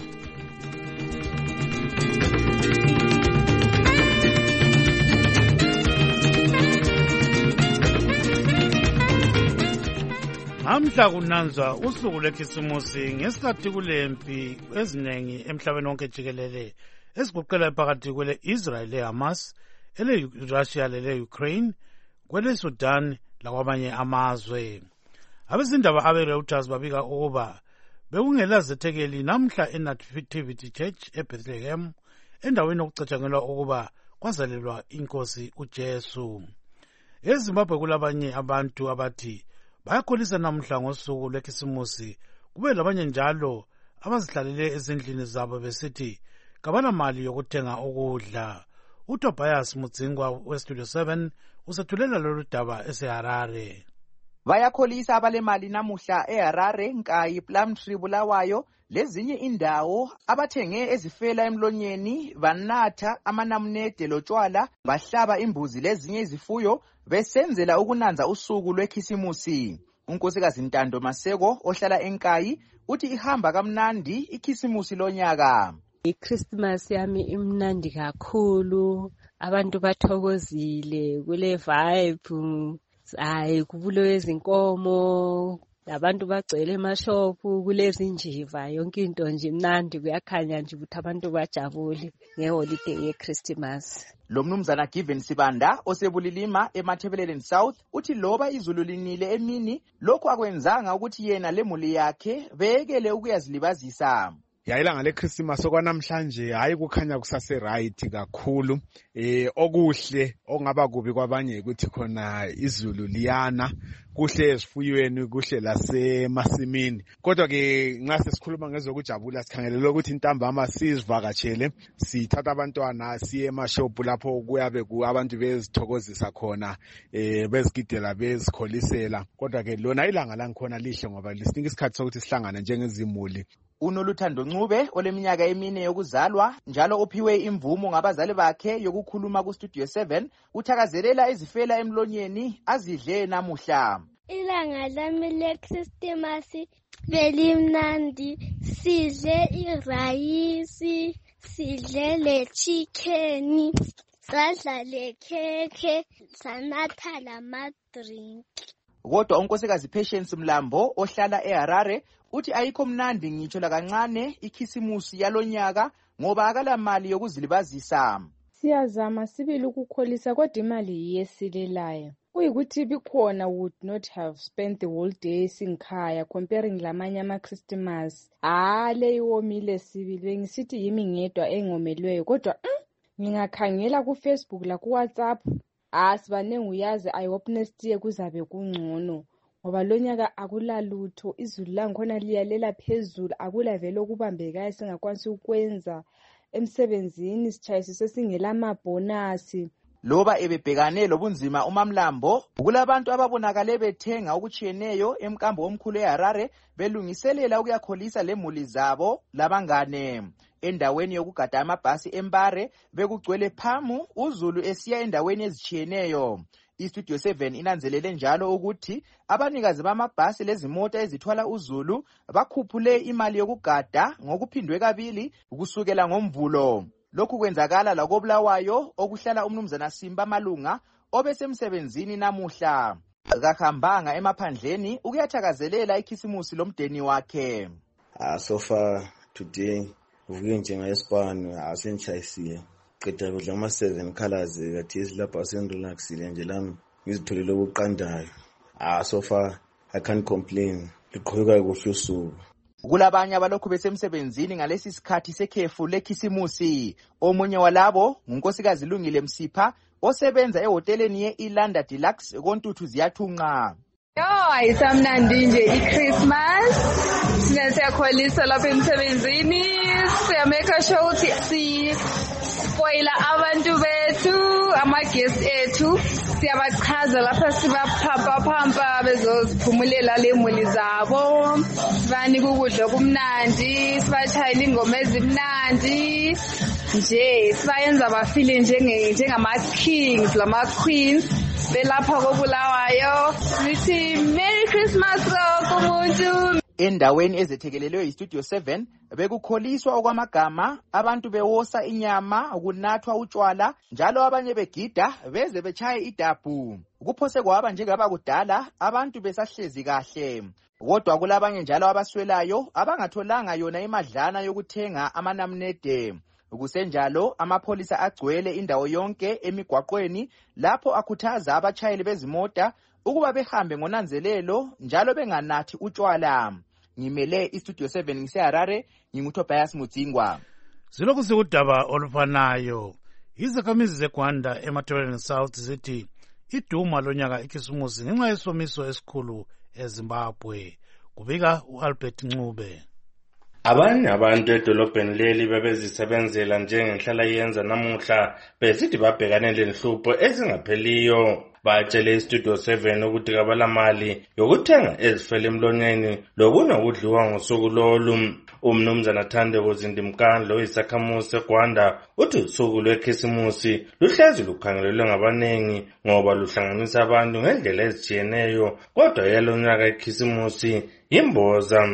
Namhla kunanzwa usuku lwekhisimusi ngesikhathi kulempi eziningi emhlabeni wonke jikelele esigoqela phakathi kwele Israel leHamas, ele Russia lele Ukraine, kwele Sudan lakwamanye amazwe. Abezindaba abeReuters babika ukuba bekungela zethekeli namhla eNativity Church eBethlehem, endaweni okucatshangelwa ukuba kwazalelwa inkosi uJesu. EZimbabwe kulabanye abantu abathi bayakholisa namhla ngosuku lwekhisimusi, kube labanye njalo abazihlalele ezindlini zabo besithi kabanamali yokuthenga ukudla. uTobias Mudzingwa weStudio 7 usethulela lolu daba eseHarare. Bayakholisa abalemali namuhla eHarare, Nkayi, Plumtree, Bulawayo lezinye indawo abathenge ezifela emlonyeni, banatha amanamunede lotshwala, bahlaba imbuzi lezinye izifuyo besenzela ukunanza usuku lwekhisimusi. Unkosikazi Ntando Maseko ohlala eNkayi uthi ihamba kamnandi ikhisimusi lonyaka. iChristmas yami imnandi kakhulu, abantu bathokozile, kule vibe, hayi kubulewe izinkomo, abantu bagcwele emashophu kulezi njiva, yonke into nje imnandi, kuyakhanya nje ukuthi abantu bajabule ngeholiday yeChristmas. Lo mnumzana Given Sibanda osebulilima eMathebeleni South uthi loba izulu linile emini, lokhu akwenzanga ukuthi yena lemuli yakhe beyekele ukuyazilibazisa. Yayilanga leChristmas okwanamhlanje hayi kukhanya kusase right kakhulu. Okuhle ongaba kubi kwabanye ukuthi khona izulu liyana, kuhle ezifuyweni, kuhle lasemasimini. Kodwa ke nxa sesikhuluma ngezokujabula sikhangelele ukuthi intambama sizivakatshele, sithatha abantwana siye emashop lapho kuyabe abantu bezithokozisa khona, bezigidela bezikholisela. Kodwa ke lona ilanga langikhona lihle ngoba lisinika isikhathi sokuthi sihlangane njengezimuli. uNoluthando Ncube oleminyaka emine yokuzalwa njalo uphiwe imvumo ngabazali bakhe yokukhuluma kuStudio 7 uthakazelela izifela emlonyeni azidle namuhla. Ilanga lami leChristmas belimnandi, sidle irayisi, sidle lechicken, sadla lekhekhe, sanatha lamadrink. Kodwa unkosikazi Patience Mlambo ohlala eHarare uthi ayikho mnandi ngitsho lakancane ikhisimusi yalonyaka ngoba akalamali yokuzilibazisa. Siyazama sibili ukukholisa kodwa imali yiyesilelayo. Kuyikuthi bikhona would not have spent the whole day sinkhaya comparing lamanye amaChristmas. Le iwomile sibili bengisithi yimi ngedwa engomelweyo kodwa ngingakhangela kuFacebook la kuWhatsApp sibanengi uyazi I hope next year kuzabe kungcono. ngoba lo nyaka akulalutho, izulu langikhona liyalela phezulu, akula vele okubambekayo singakwanisi ukwenza emsebenzini, sitshayisise singelamabhonasi. Loba ebebhekane lobunzima uMamlambo, kulabantu ababonakale bethenga okutshiyeneyo emkambo omkhulu eHarare belungiselela ukuyakholisa lemuli zabo labangane. Endaweni yokugada amabhasi eMbare bekugcwele phamu, uzulu esiya endaweni ezitshiyeneyo. iStudio 7 inanzelele njalo ukuthi abanikazi bamabhasi lezimota ezithwala uzulu bakhuphule imali yokugada ngokuphindwe kabili kusukela ngoMvulo. Lokhu kwenzakala lakoBulawayo okuhlala umnumzana Simba Malunga obesemsebenzini namuhla. Akahambanga emaphandleni ukuyathakazelela ikhisimusi lomdeni wakhe. So far today uvuke njengayeSpan asenchayisiye. Qeda kudla ama7 colors kathi esilapha asenrelaxile nje lami ngizitholele ukuqandayo. So far I can't complain. Liqhubeka kuhle usuku. Kulabanye abalokhu besemsebenzini ngalesi sikhathi sekhefu lekhisimusi. Omunye walabo ngunkosikazi Lungile Msipha osebenza ehoteleni ye-Ilanda Deluxe koNtuthu Ziyathunqa. Ayisamnandi nje iChristmas. Sina siyakholisa lapha emsebenzini. Siyameka sure ukuthi spoila abantu bethu, ama-guest ethu. Siyabachaza lapha sibaphampa bezoziphumulela lemuli zabo. Sibanika ukudla okumnandi, sibatshayela ingoma ezimnandi. Nje sibayenza bafile njengama-kings lama-queens belapha koBulawayo. Sithi Merry Christmas kumuntu. Endaweni ezethekelelwe iStudio 7 bekukholiswa okwamagama, abantu bewosa inyama, ukunathwa utshwala, njalo abanye begida beze bechaye idabhu. Kuphose kwaba njengaba kudala abantu besahlezi kahle. Kodwa kulabanye njalo abaswelayo abangatholanga yona imadlana yokuthenga amanamnede. Kusenjalo amapholisa agcwele indawo yonke emigwaqweni lapho akhuthaza abatshayeli bezimota ukuba behambe ngonanzelelo njalo benganathi utshwala. Ngimele iStudio 7 ngiseHarare, nginguTobias Mudzingwa. Zilokhu sikudaba olufanayo. Izakhamizi zeGwanda eMatabeleland South zithi iduma lonyaka ikhisimusi ngenxa yesomiso esikhulu eZimbabwe. Kubika uAlbert Ncube. Abanye abantu edolobheni leli bebezisebenzela njengenhlala yenza namuhla besithi babhekane lenhlupho ezingapheliyo. Batshele iStudio 7 ukuthi kabalamali yokuthenga ezifele emlonyeni lokunokudliwa ngosuku lolu. Umnumzana Thandeko Zindimkandlo oyisakhamuzi seGwanda uthi usuku lwekhisimusi luhlezi lukhangelelwe ngabanengi ngoba luhlanganisa abantu ngendlela ezitshiyeneyo, kodwa yalonyaka ikhisimusi imboza.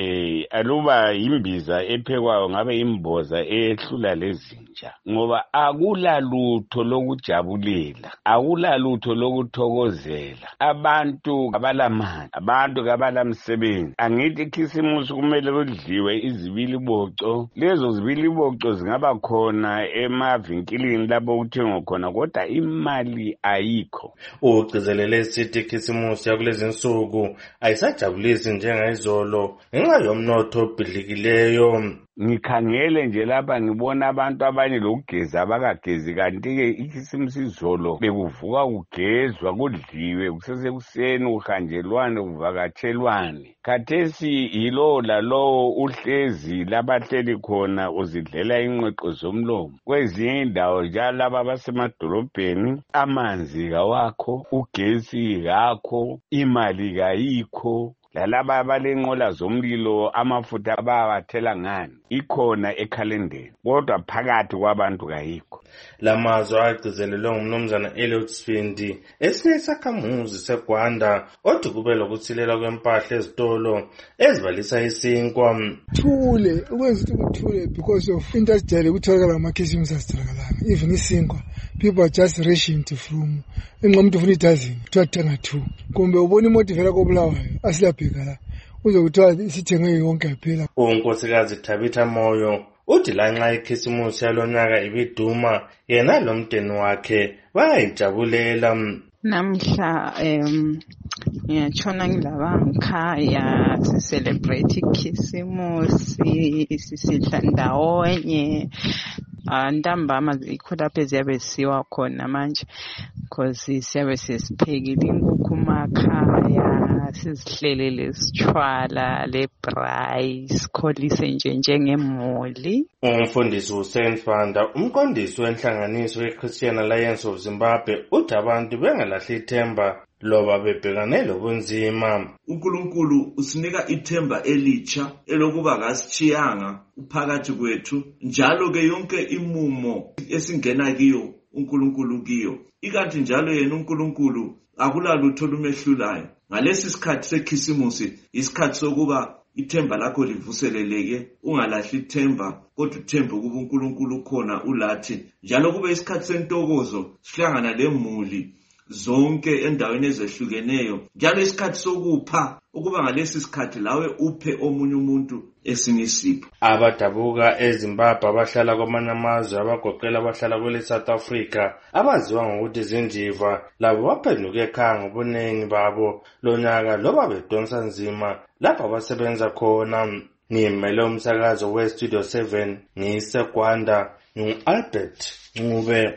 Aluba imbiza ephekwayo ngabe imboza ehlula lezinja, ngoba akulalutho lokujabulela, akulalutho lokuthokozela. Abantu abalamali, abantu kabalamsebenzi. Angithi ikhisimusi kumele kudliwe izibiliboco. Lezo zibiliboco zingaba khona emavinkilini lapho kuthengwa khona, kodwa imali ayikho. Ugcizelele isithi ikhisimusi yakulezi nsuku ayisajabulisi njengayizolo ngenxa yomnotho obhidlikileyo. Ngikhangele nje lapha ngibona abantu abanye lokugeza abakagezi, kanti-ke ikhisimusi izolo bekuvuka kugezwa kudliwe kusesekuseni kuhanjelwane kuvakatshelwane. Khathesi yilo lalowo uhlezi labahleli khona uzidlela inqweqo zomlomo. Kwezinye indawo njalo laba abasemadolobheni amanzi kawakho, ugesi kakho, imali kayikho. Lalaba abalenqola zomlilo amafutha abawathela ngani ikhona ekhalendeni, kodwa phakathi kwabantu kayikho. Lamazwi agcizelelwe ngumnumzana Elliot Sfindi esinye isakhamuzi seGwanda othi kube lokusilela kwempahla ezitolo ezibalisa isinkwa. Thule ukwenza ukuthi kuthule because of into esijayele ukutholakala amakhisimusi asitholakalayo, even isinkwa people are just rationed from enqomuntu ufuna idazini kuthiwa thenga 2, kumbe ubona imoto ivela koBulawayo asilabheka la uze kuthiwa isithenge yonke yaphela. Unkosikazi Thabitha Moyo uthi lanxa ikhisimusi yalonyaka ibiduma, yena lomdeni wakhe bayayijabulela. Namhla ngiyatshona ngilaba ngikhaya sicelebrate ikhisimusi, sisidla ndawonye. Ntambama ikho lapho eziyabe siwa khona manje because siyabe sesiphekile inkukhu makhaya, sizihlele lesitshwala lebrayi sikholise nje njengemuli. Umfundisi Hussein Fanda, umqondisi wenhlanganiso ye-Christian Alliance of Zimbabwe, uthi abantu bengalahli ithemba loba bebhekane lobunzima. uNkulunkulu usinika ithemba elitsha elokuba kasishiyanga uphakathi kwethu, njalo ke yonke imumo esingena kiyo uNkulunkulu kiyo, ikanti njalo yena uNkulunkulu akulalutho lumehlulayo. Ngalesi sikhathi sekhisimusi isikhathi sokuba ithemba lakho livuseleleke, ungalahli ithemba kodwa uthembe ukuba uNkulunkulu khona ulathi, njalo kube isikhathi sentokozo sihlangana lemuli zonke endaweni ezehlukeneyo, njalo isikhathi sokupha ukuba ngalesi sikhathi lawe uphe omunye umuntu esinye isipho. Abadabuka eZimbabwe abahlala kwamanye amazwe abagoqela abahlala kwele South Africa abaziwa ngokuthi zindiva labo baphenduka ekhaya ngobuningi babo lonyaka loba bedonsa nzima lapho abasebenza khona. Ngimele umsakazo we-Studio 7 ngiseGwanda, ngu-Albert Ncube.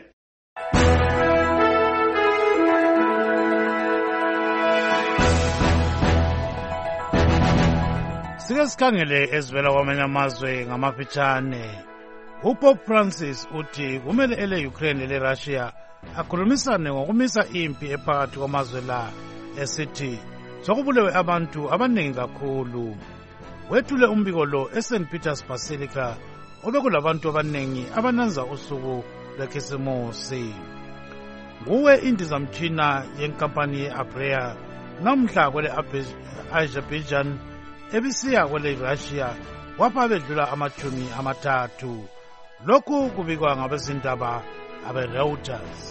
Sike sikhangele ezivela kwamanye amazwe ngamafitshane. uPope Francis uthi kumele ele-Ukraine le-Russia akhulumisane ngokumisa impi ephakathi kwamazwe la, esithi sokubulewe abantu abaningi kakhulu. Wethule umbiko lo eSt Peter's Basilica obekulabantu abaningi abananza usuku lwekhisimusi. Nguwe indizamtshina yenkampani ye-Abrea namhla kwele Azerbaijan ebisiya kwele Russia wapha bedlula 30. Lokhu kubikwa ngabezindaba abe-Reuters.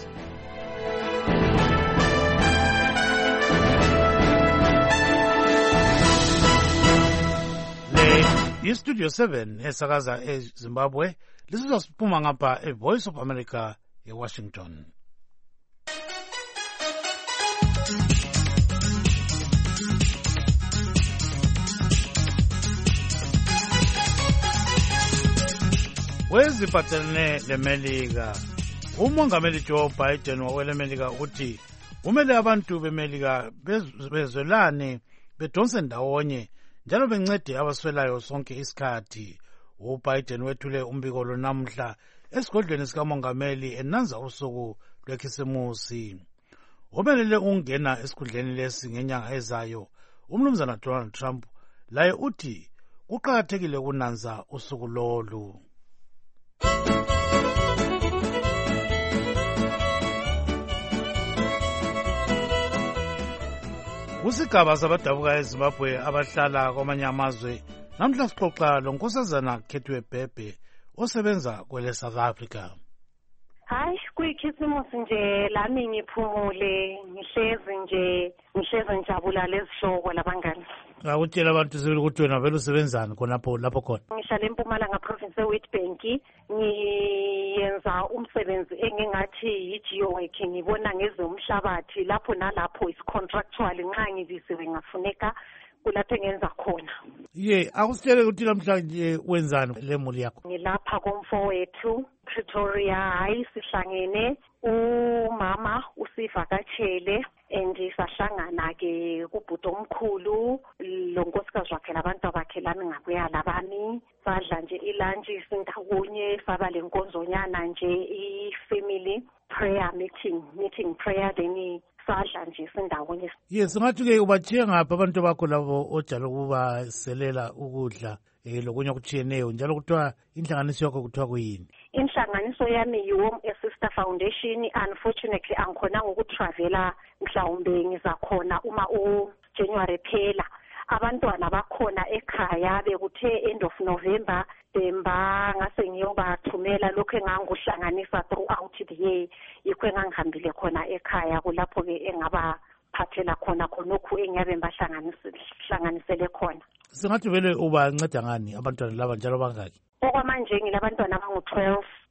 Le iStudio 7 esakaza eZimbabwe lisizwa siphuma ngapha eVoice of America eWashington. Weziphathelene leMelika, umongameli Joe Biden wakweleMelika uthi kumele abantu beMelika bezwelane bedonse ndawonye njalo bencede abaswelayo sonke isikhathi. uBiden wethule umbiko lo namhla esigodlweni sikamongameli enanza usuku lwekhisimusi. Omelele ungena esikhundleni lesi ngenyanga ezayo umnumzana Donald Trump laye uthi kuqakathekile ukunanza usuku lolu. Kusigaba sabadabuka eZimbabwe abahlala kwamanye amazwe namhla sixoxa lonkosazana Khethwe Bhebhe osebenza kwele South Africa. Hayi, kuyikhisimusi nje lami ngiphumule, ngihlezi njabula lezihloko labangani. Akutshela abantu sibili ukuthi wena vele usebenzani lapho khona? Ngihlala eMpumalanga province eWitbank, ngiyenza umsebenzi engingathi yi-geowork, ngibona ngezomhlabathi lapho nalapho is-contractual nxa ngibisiwe ngafuneka kulapho engenza khona. Akusitshele ukuthi namhlanje wenzani lemuli yakho? Ngilapha komfowethu Pretoria, hayi sihlangene umama usivakatshele and sahlangana ke kubhudo omkhulu lo nkosikazi wakhe labantu bakhe lami ngabuya labami, sadla nje ilunch sindawonye, saba lenkonzonyana nje i-family prayer meeting prayer, then sadla nje sindawonye. Singathi ke ubathiye ngapha abantu bakho labo ojalo kubaselela ukudla lokunye okutshiyeneyo, njalo kuthiwa inhlanganiso yakho kuthiwa kuyini? Inhlanganiso yami yi-Home Sister Foundation. Unfortunately angikhonanga ukutravela, mhlawumbe ngizakhona uma uJanuary phela. Abantwana bakhona ekhaya bekuthe end of November December ngase ngiyobathumela lokho enganguhlanganisa throughout the year, yikho engangihambile khona ekhaya kulapho ke engabaphathela khona khonokhu engiyabe mbahlanganisele khona. Singathi vele ubanceda ngani abantwana laba njalo bangaki? Okwamanje ngilabantwana abangu-12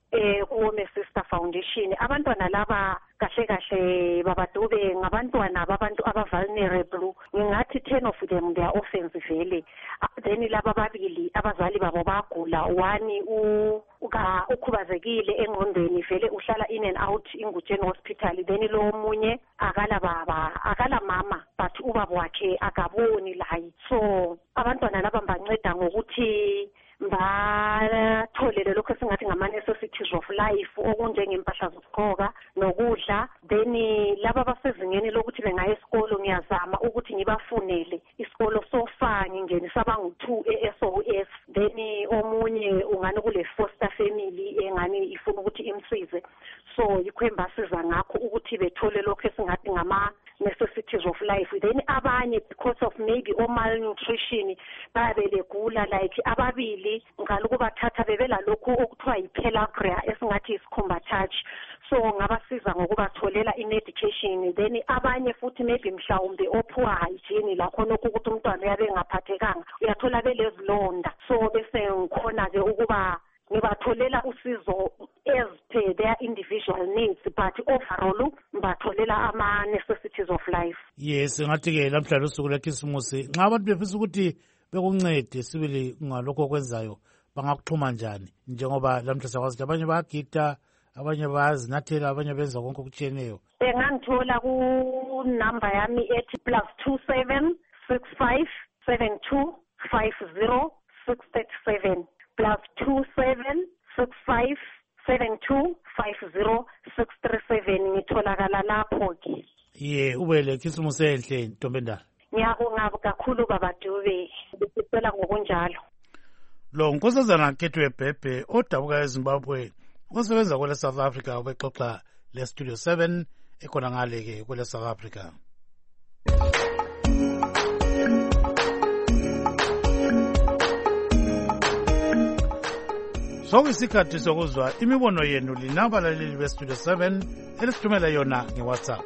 kuWomen Sister Foundation. Abantwana laba kahle kahle babadube ngabantwana babantu aba-vulnerable. Ngingathi 10 of them they are orphans vele. Then laba babili abazali babo bagula, one ukhubazekile engqondweni vele uhlala in and out ingutsheni hospital. Then lo omunye akala baba akala mama but ubaba wakhe akaboni layi. So abantwana laba banceda ngokuthi batholele lokho esingathi ngama-necessities of life okunjengempahla zokugqoka nokudla. Then laba basezingeni lokuthi bengaya esikolo ngiyazama ukuthi ngibafunele isikolo sofa ngingenisa abangu-2 e-SOS. Then omunye ungani kule foster family engani ifuna ukuthi imsize, so yikho embasiza ngakho ukuthi bethole lokho esingathi necessities of life. Then abanye because of maybe malnutrition babelegula like ababili ngalukubathatha bebela lokhu okuthiwa yi-pellagra esingathi isikhumba touch, so ngabasiza ngokubatholela i-medication. Then abanye futhi maybe mhlawumbe ophuwa hygiene lakho nokho ukuthi umntwana uyabe ngaphathekanga uyathola belezilonda, so bese ngikhona-ke ukuba ngibatholela usizo as per their individual needs but overall ngibatholela ama-necessities of life. Yes, ngathi-ke lamhlanje usuku lwekhisimusi nxa abantu befisa ukuthi bekuncede sibili ngalokho okwenzayo bangakuxhuma njani, njengoba lamhlanje sakwazi ukuthi abanye bayagida, abanye bayazinathela, abanye benza konke okutshiyeneyo? Bengangithola kunumber yami ethi +27 65 72 50 637 +27 65 72 50 637. Ngitholakala lapho-ke. Ube lekhisimusi enhle Ntombendala. Ngiyabonga kakhulu Baba Dube, besicela ngokunjalo. Lo Nkosazana Khethwe Bhebhe odabuka eZimbabwe osebenza kwele South Africa ubexoxa le Studio 7 ekhona ngale-ke kwele South Africa. Sokuyisikhathi sokuzwa imibono yenu linabalaleli beStudio 7 elisithumela yona ngeWhatsApp.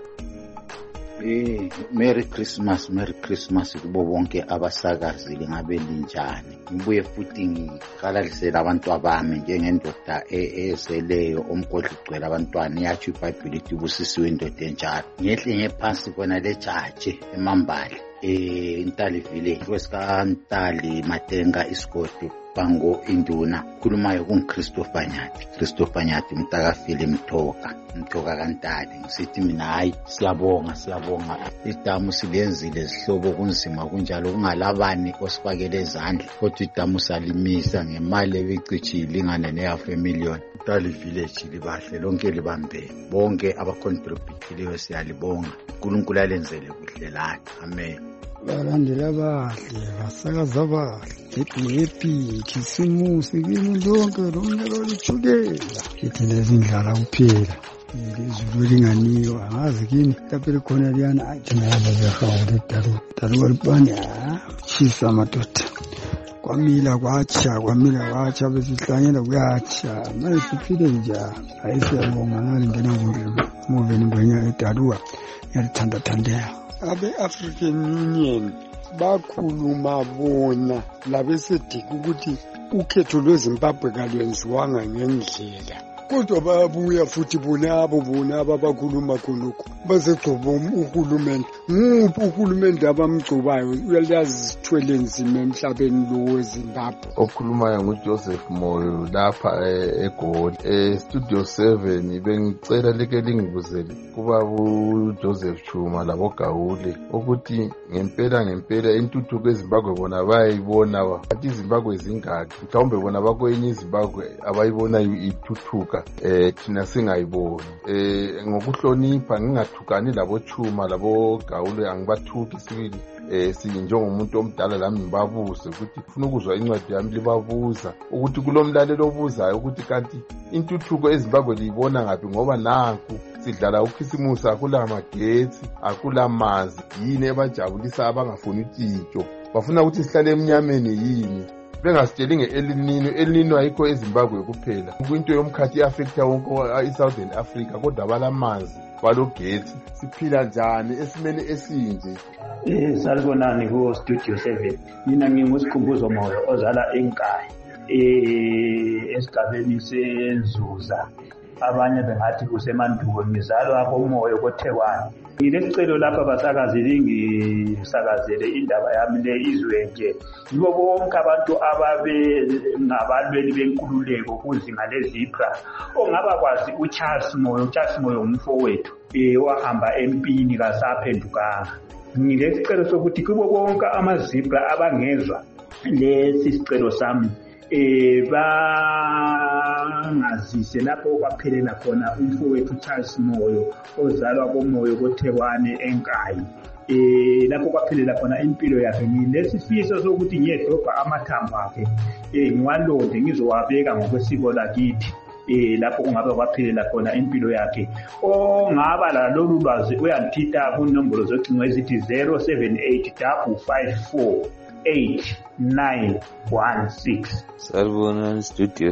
Merry Christmas kubo bonke abasakazi lingabe linjani. Ngibuye futhi ngiqalalisela abantu abami njengendoda eseleyo omgodla ugcwele abantwana yathi iBhayibheli ithi ubusisiwe indoda enjalo. Ngehle ngephansi kona lejaji eMambala Ntali village wesikantali Matenga isigodi Bango Induna khulumayo kunChristopher Nyati mtakafile mthoka kantali ngisithi mina hayi siyabonga idamu silenzile sihlobo kunzima kunjalo kungalabani osifakele ezandla kodwa idamu salimisa ngemali ebicitshile ingana ne-1 million. Ntali village libahle lonke libambe bonke abacontributileyo siyalibonga. uNkulunkulu alenzele kuhle lani. Amen. Balandela bahle basakaza bahle happy khisimusi kini lonke lomnyaka lichukela kithi lezindlala kuphela izulu linganiwa angazi kini lapho likhona liyana athina yabahawule dalu walibani chisa amadoda kwamila kwacha besihlanyela kuyacha manje siphile njani. Ayisiyabonga ngalingena moveni ngwenya edaluwa yalithandathandela abe-African Union bakhuluma bona labesedika ukuthi ukhetho lweZimbabwe kalwenziwanga ngendlela, kodwa bayabuya futhi bona ababakhuluma khonokho bazegcoba uhulumende. Nguphi uhulumende abamgcobayo uyalazi sithwele nzima emhlabeni lo weZimbabwe. Okhulumayo nguJoseph Moyo lapha eGoli Studio 7. Bengicela leke lingibuzele kuba uJoseph Chuma labo Gawule ukuthi ngempela intuthuko eZimbabwe bona bayayibona bathi iZimbabwe zingaki, mhlawumbe bona bakwenye iZimbabwe abayibona ithuthuka thina singayiboni. Ngokuhlonipha ngingathukani labo Chuma labo Gawule angibathuki sibili sinjengomuntu omdala lami ngibabuze ukuthi ufuna ukuzwa incwadi yami libabuza ukuthi kulomlalelo obuzayo ukuthi kanti intuthuko eZimbabwe liyibona ngaphi ngoba nanku sidlala ukhisimusi akula magetsi akula manzi. Yini ebajabulisa abangafuni utshitsho? Bafuna ukuthi sihlale emnyameni yini? Bengasitsheli nge-El Nino ayikho eZimbabwe kuphela, kuyinto yomkhathi i-affecta wonke i-Southern Africa kodwa balamanzi balogetsi. Siphila njani esimeni esinje? Salibonani ku Studio 7. Mina nginguSikhumbuzo Moyo ozala eNkayi. esigabeni senzuza, abanye bengathi kusemandulo, ngizalwa komoya koThekwani. Ngilesicelo lapha basakazi lingisakazele indaba yami le izwe nje yibo bonke abantu ngabalweli benkululeko kuzinga lezipra ongaba kwazi uCharles Moyo umfowethu wahamba empini kasaphendukanga. Ngilesicelo sokuthi kubo bonke amazipra abangezwa lesi sicelo sami bangazise lapho kwaphelela khona umfowethu Charles Moyo ozalwa komoya koThekwani eNkayi. Lapho kwaphelela khona impilo yakhe. Nginesifiso sokuthi ngiyedobha amathambo akhe ngiwalonde ngizowabeka ngokwesiko lakithi lapho kungabe kwaphelela khona impilo yakhe. Ongaba lalolu lwazi uyangithinta kunombolo zocingo ezithi 078-548-916. Salbona Studio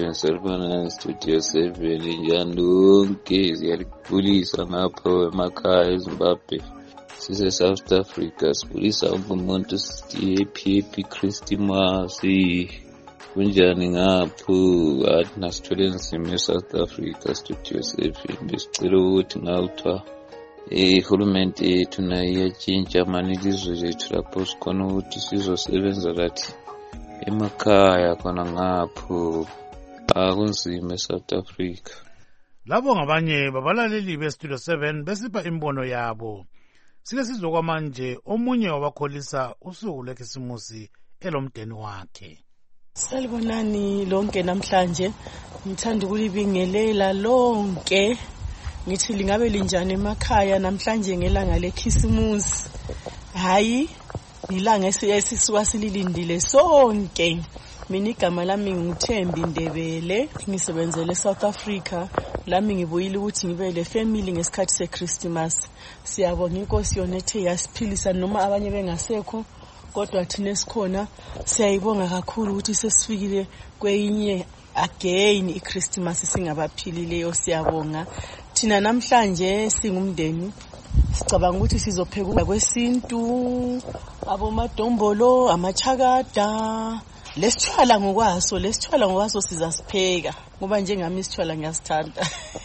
7 njani lonke siyalipulisa ngapha emakhaya eZimbabwe sise South Africa sipulisa umuntu happy Christmas kunjani ngapho athi sithole nsime South Africa Studio 7 besicela ukuthi ngawutha uhulumende yethu naye yatshintsha mani ilizwe lethu lapho sikhona ukuthi sizosebenza lathi emakhaya khona ngapho akunzima eSouth Africa. Labo ngabanye babalaleli beStudio 7 besipha imbono yabo. Sike sizokwa manje omunye wabakholisa usuku lwekhisimusi elomdeni wakhe. Salibonani lonke namhlanje, ngithanda ukulibingelela lonke. Ngithi lingabe linjani emakhaya namhlanje ngelanga lekhisimusi. Hayi, ilanga esisuka sililindile sonke. Mina igama lami ngithembi Ndebele, ngisebenzele South Africa. Lami ngibuyile ukuthi ngibe le family ngesikhathi seChristmas. Siyabonga inkosi yona ethe yasiphilisa noma abanye bengasekho, kodwa thina sikhona siyayibonga kakhulu ukuthi sesifikile kweyinye again iChristmas singabaphilileyo. Siyabonga. Thina namhlanje singumndeni sicabanga ukuthi sizopheka kwesintu, abomadombolo, amachakada, lesithwala ngokwaso sizasipheka ngoba njengami isithwala ngiyasithanda.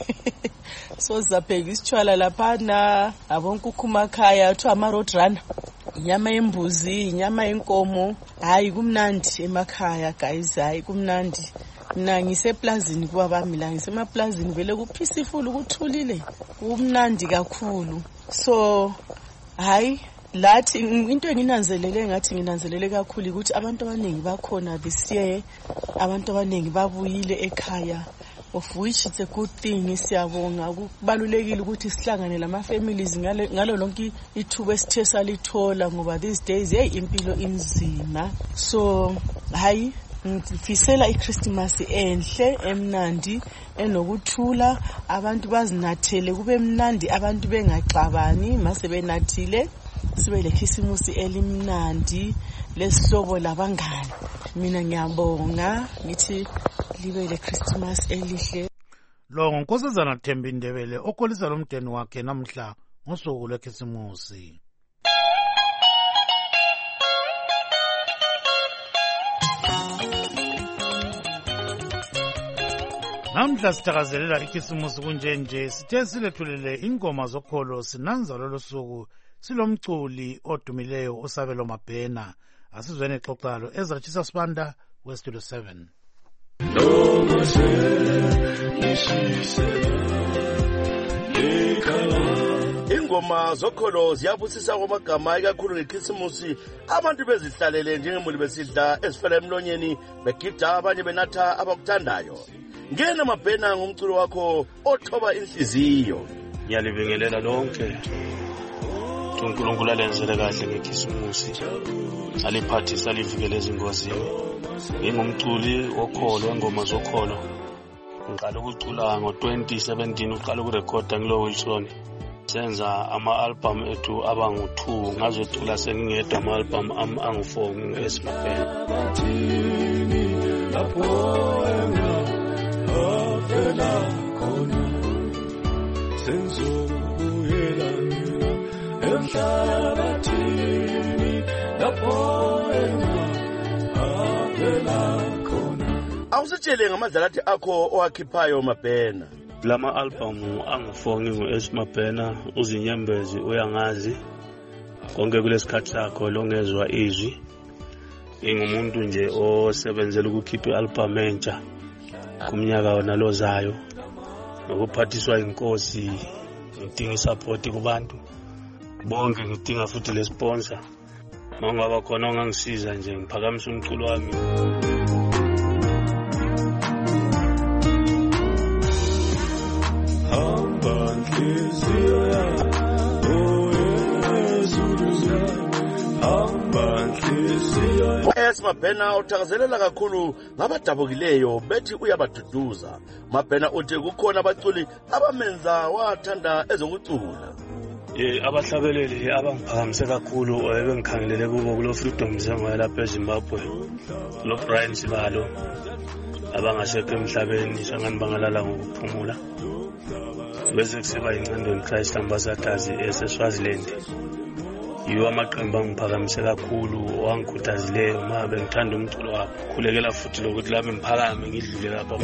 So sizapheka isithwala laphana, abonkukhu makhaya athi ama-road runner, inyama yembuzi, inyama yenkomo. Hayi kumnandi emakhaya guys, hayi kumnandi. Mina ngiseplazini kuba bami la, ngisemaplazini vele kupeaceful, kuthulile, kumnandi kakhulu. So hayi lathi into enginanzelele kakhulu ukuthi abantu abaningi bakhona this year, abantu abaningi babuyile ekhaya, of which it's a good thing. Siyabonga, kubalulekile ukuthi sihlangane lama families ngalo lonke ithuba esithe salithola ngoba these days impilo inzima. So hayi ngifisela iChristmas enhle emnandi enokuthula, abantu bazinathele kube mnandi, abantu bengaxabani mase benathile, sibe lekhisimusi elimnandi lesihlobo labangani. Mina ngiyabonga ngithi libe leChristmas elihle. Lo ngonkosazana Thembi Ndebele okholisa lomdeni wakhe namhla ngosuku lwekhisimusi. Namhla sithakazelela ikhisimusi kunjenje, sithe silethulele ingoma zokholo sinanza lolu suku silomculi odumileyo uSabelo Mabhena. Asizweni exoxalo ezatshisa Sibanda weStudio 7. Ingoma zokholo ziyabusisa kwamagama ikakhulu ngekhisimusi, abantu bezihlalele njengemuli besidla ezifela emlonyeni begida abanye benatha abakuthandayo. Ngena Mabhena ngumculo wakho othoba inhliziyo. Ngiyalibingelela lonke uNkulunkulu alenzele kahle ngekhisimusi, aliphathisa alivikele ezingozini. Ngingumculi wokholo wengoma zokholo, ngiqala ukucula ngo-2017, uqala ukurekhoda ngilo Wilson. Senza ama-album ethu abangu-2, ngazocula sengingedwa ama-album angu-4 ngingu-Mabhena. Senzobuyela mina emhlabathini lapho wena avela khona. awusitshele ngamadlalathi akho owakhiphayo Mabhena. Lama album angifoni ngo-S Mabhena, uzinyembezi uyangazi konke kulesikhathi sakho longezwa izwi. Ingumuntu nje osebenzela ukukhipha i-album entsha kumnyaka wona lozayo, ngokuphathiswa inkosi. Ngidinga isupport kubantu bonke, ngidinga futhi le sponsor. Mangaba khona ongangisiza nje ngiphakamisa umculo wami. S Mabhena uthakazelela kakhulu ngabadabukileyo bethi uyabaduduza. Mabhena uthi kukhona abaculi abamenza wathanda ezokucula. Abahlabeleli abangiphakamise kakhulu ebengikhangelele kubo kulo Freedom Zone lapha eZimbabwe, lo Brian Sibalo, abangasekho emhlabeni sangani bangalala ngokuphumula. Bese kusiba iNcandweni Christ Ambassadors eSwaziland. Yiwo amaqembu angiphakamise kakhulu owangikhuthazileyo uma bengithanda umculo wabo. Khulekela futhi lokuthi lami ngiphakame ngidlule lapha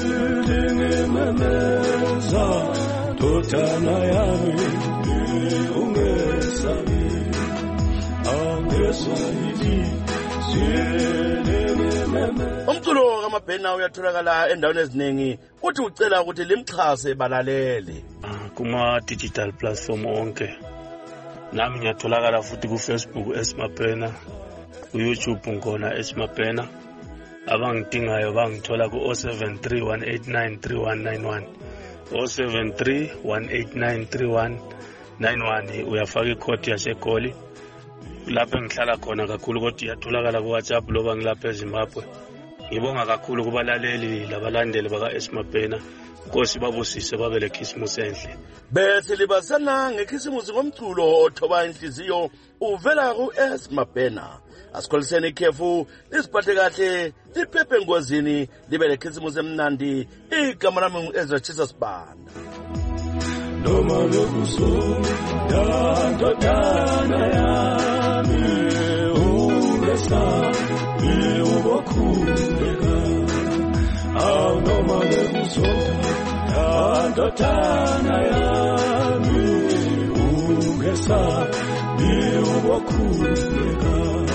Umculo kaMabhena uyatholakala endaweni eziningi, uthi ucela ukuthi limxhase balalele kuma digital platform onke. Nami ngiyatholakala futhi ku Facebook S Mabhena, ku YouTube ngona S Mabhena. Abangidingayo bangithola ku 0731893191 0731893191. Uyafaka ikhodi yaseGoli lapho engihlala khona kakhulu, kodwa iyatholakala ku WhatsApp loba ngilapha eZimbabwe. Ngibonga kakhulu kubalaleli labalandeli baka S Mabhena. Nkosi babusise babe lekhisimusi enhle. Bese libasana ngekhisimusi ngomculo othoba inhliziyo uvela ku S Mabhena. Asikholiseni ikhefu, lisiphathe kahle, liphephe engozini, libe lekhisimusi emnandi. Igama lami ngu-Ezra Jesus Banda. Noma lokuso yandodana yami ungesa ubokhuleka. Noma lokuso yandodana yami ungesa ubokhuleka.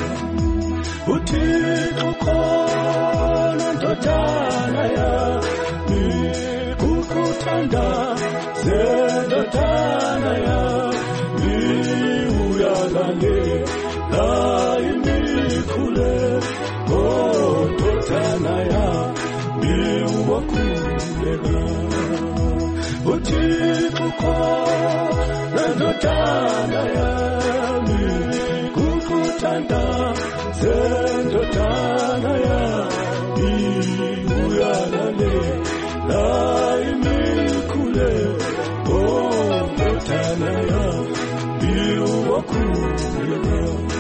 Uthixo khona ndodana yami kukuthanda zendodana yami uyalale la imikhule ndodana yami ubokhuleka. Uthixo khona ndodana yami kukuthanda zendodana yami uyalale la imikhule ndodana yami ubokhuleka.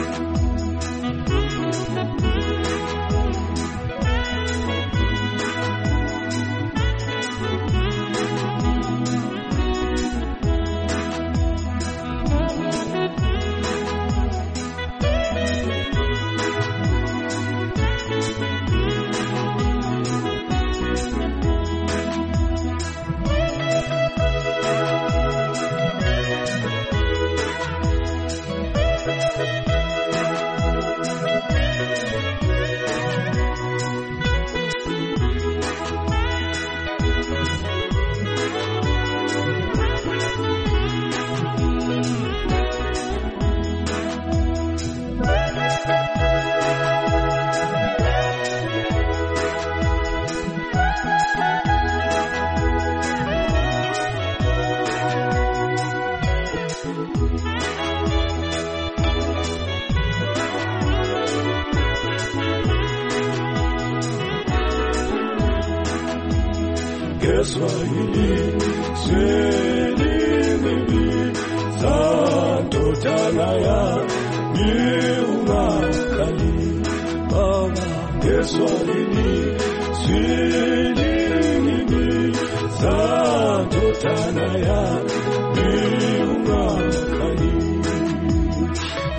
Swahili Swahili Zandodana yami ungakali Baba Swahili Swahili Zandodana yami ungakali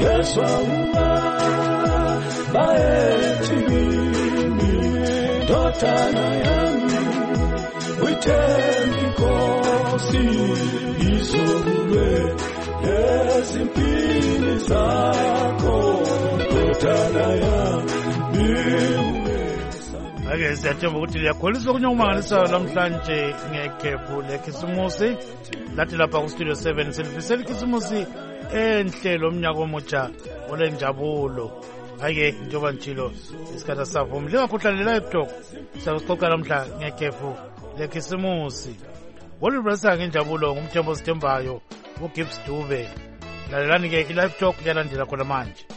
Yeswa baetini ndodana yami uyithembe inkosi izolwe ezimpini zakho ndodana yami. Ake siyathemba ukuthi liyakholisa okunye okumangalisayo namhlanje ngekhefu lekhisimusi lathi lapha kustudio 7 silifisela ikhisimusi enhle lomnyaka omutsha olenjabulo. Ake njengoba njilo isikhathi savuma lingakhohlane live talk siyaxoxa namhla ngekhefu lekhisimusi. Wolubrasa ngenjabulo ngumthembo sithembayo uGibbs Dube. Lalelani ke i-live talk yalandela khona manje.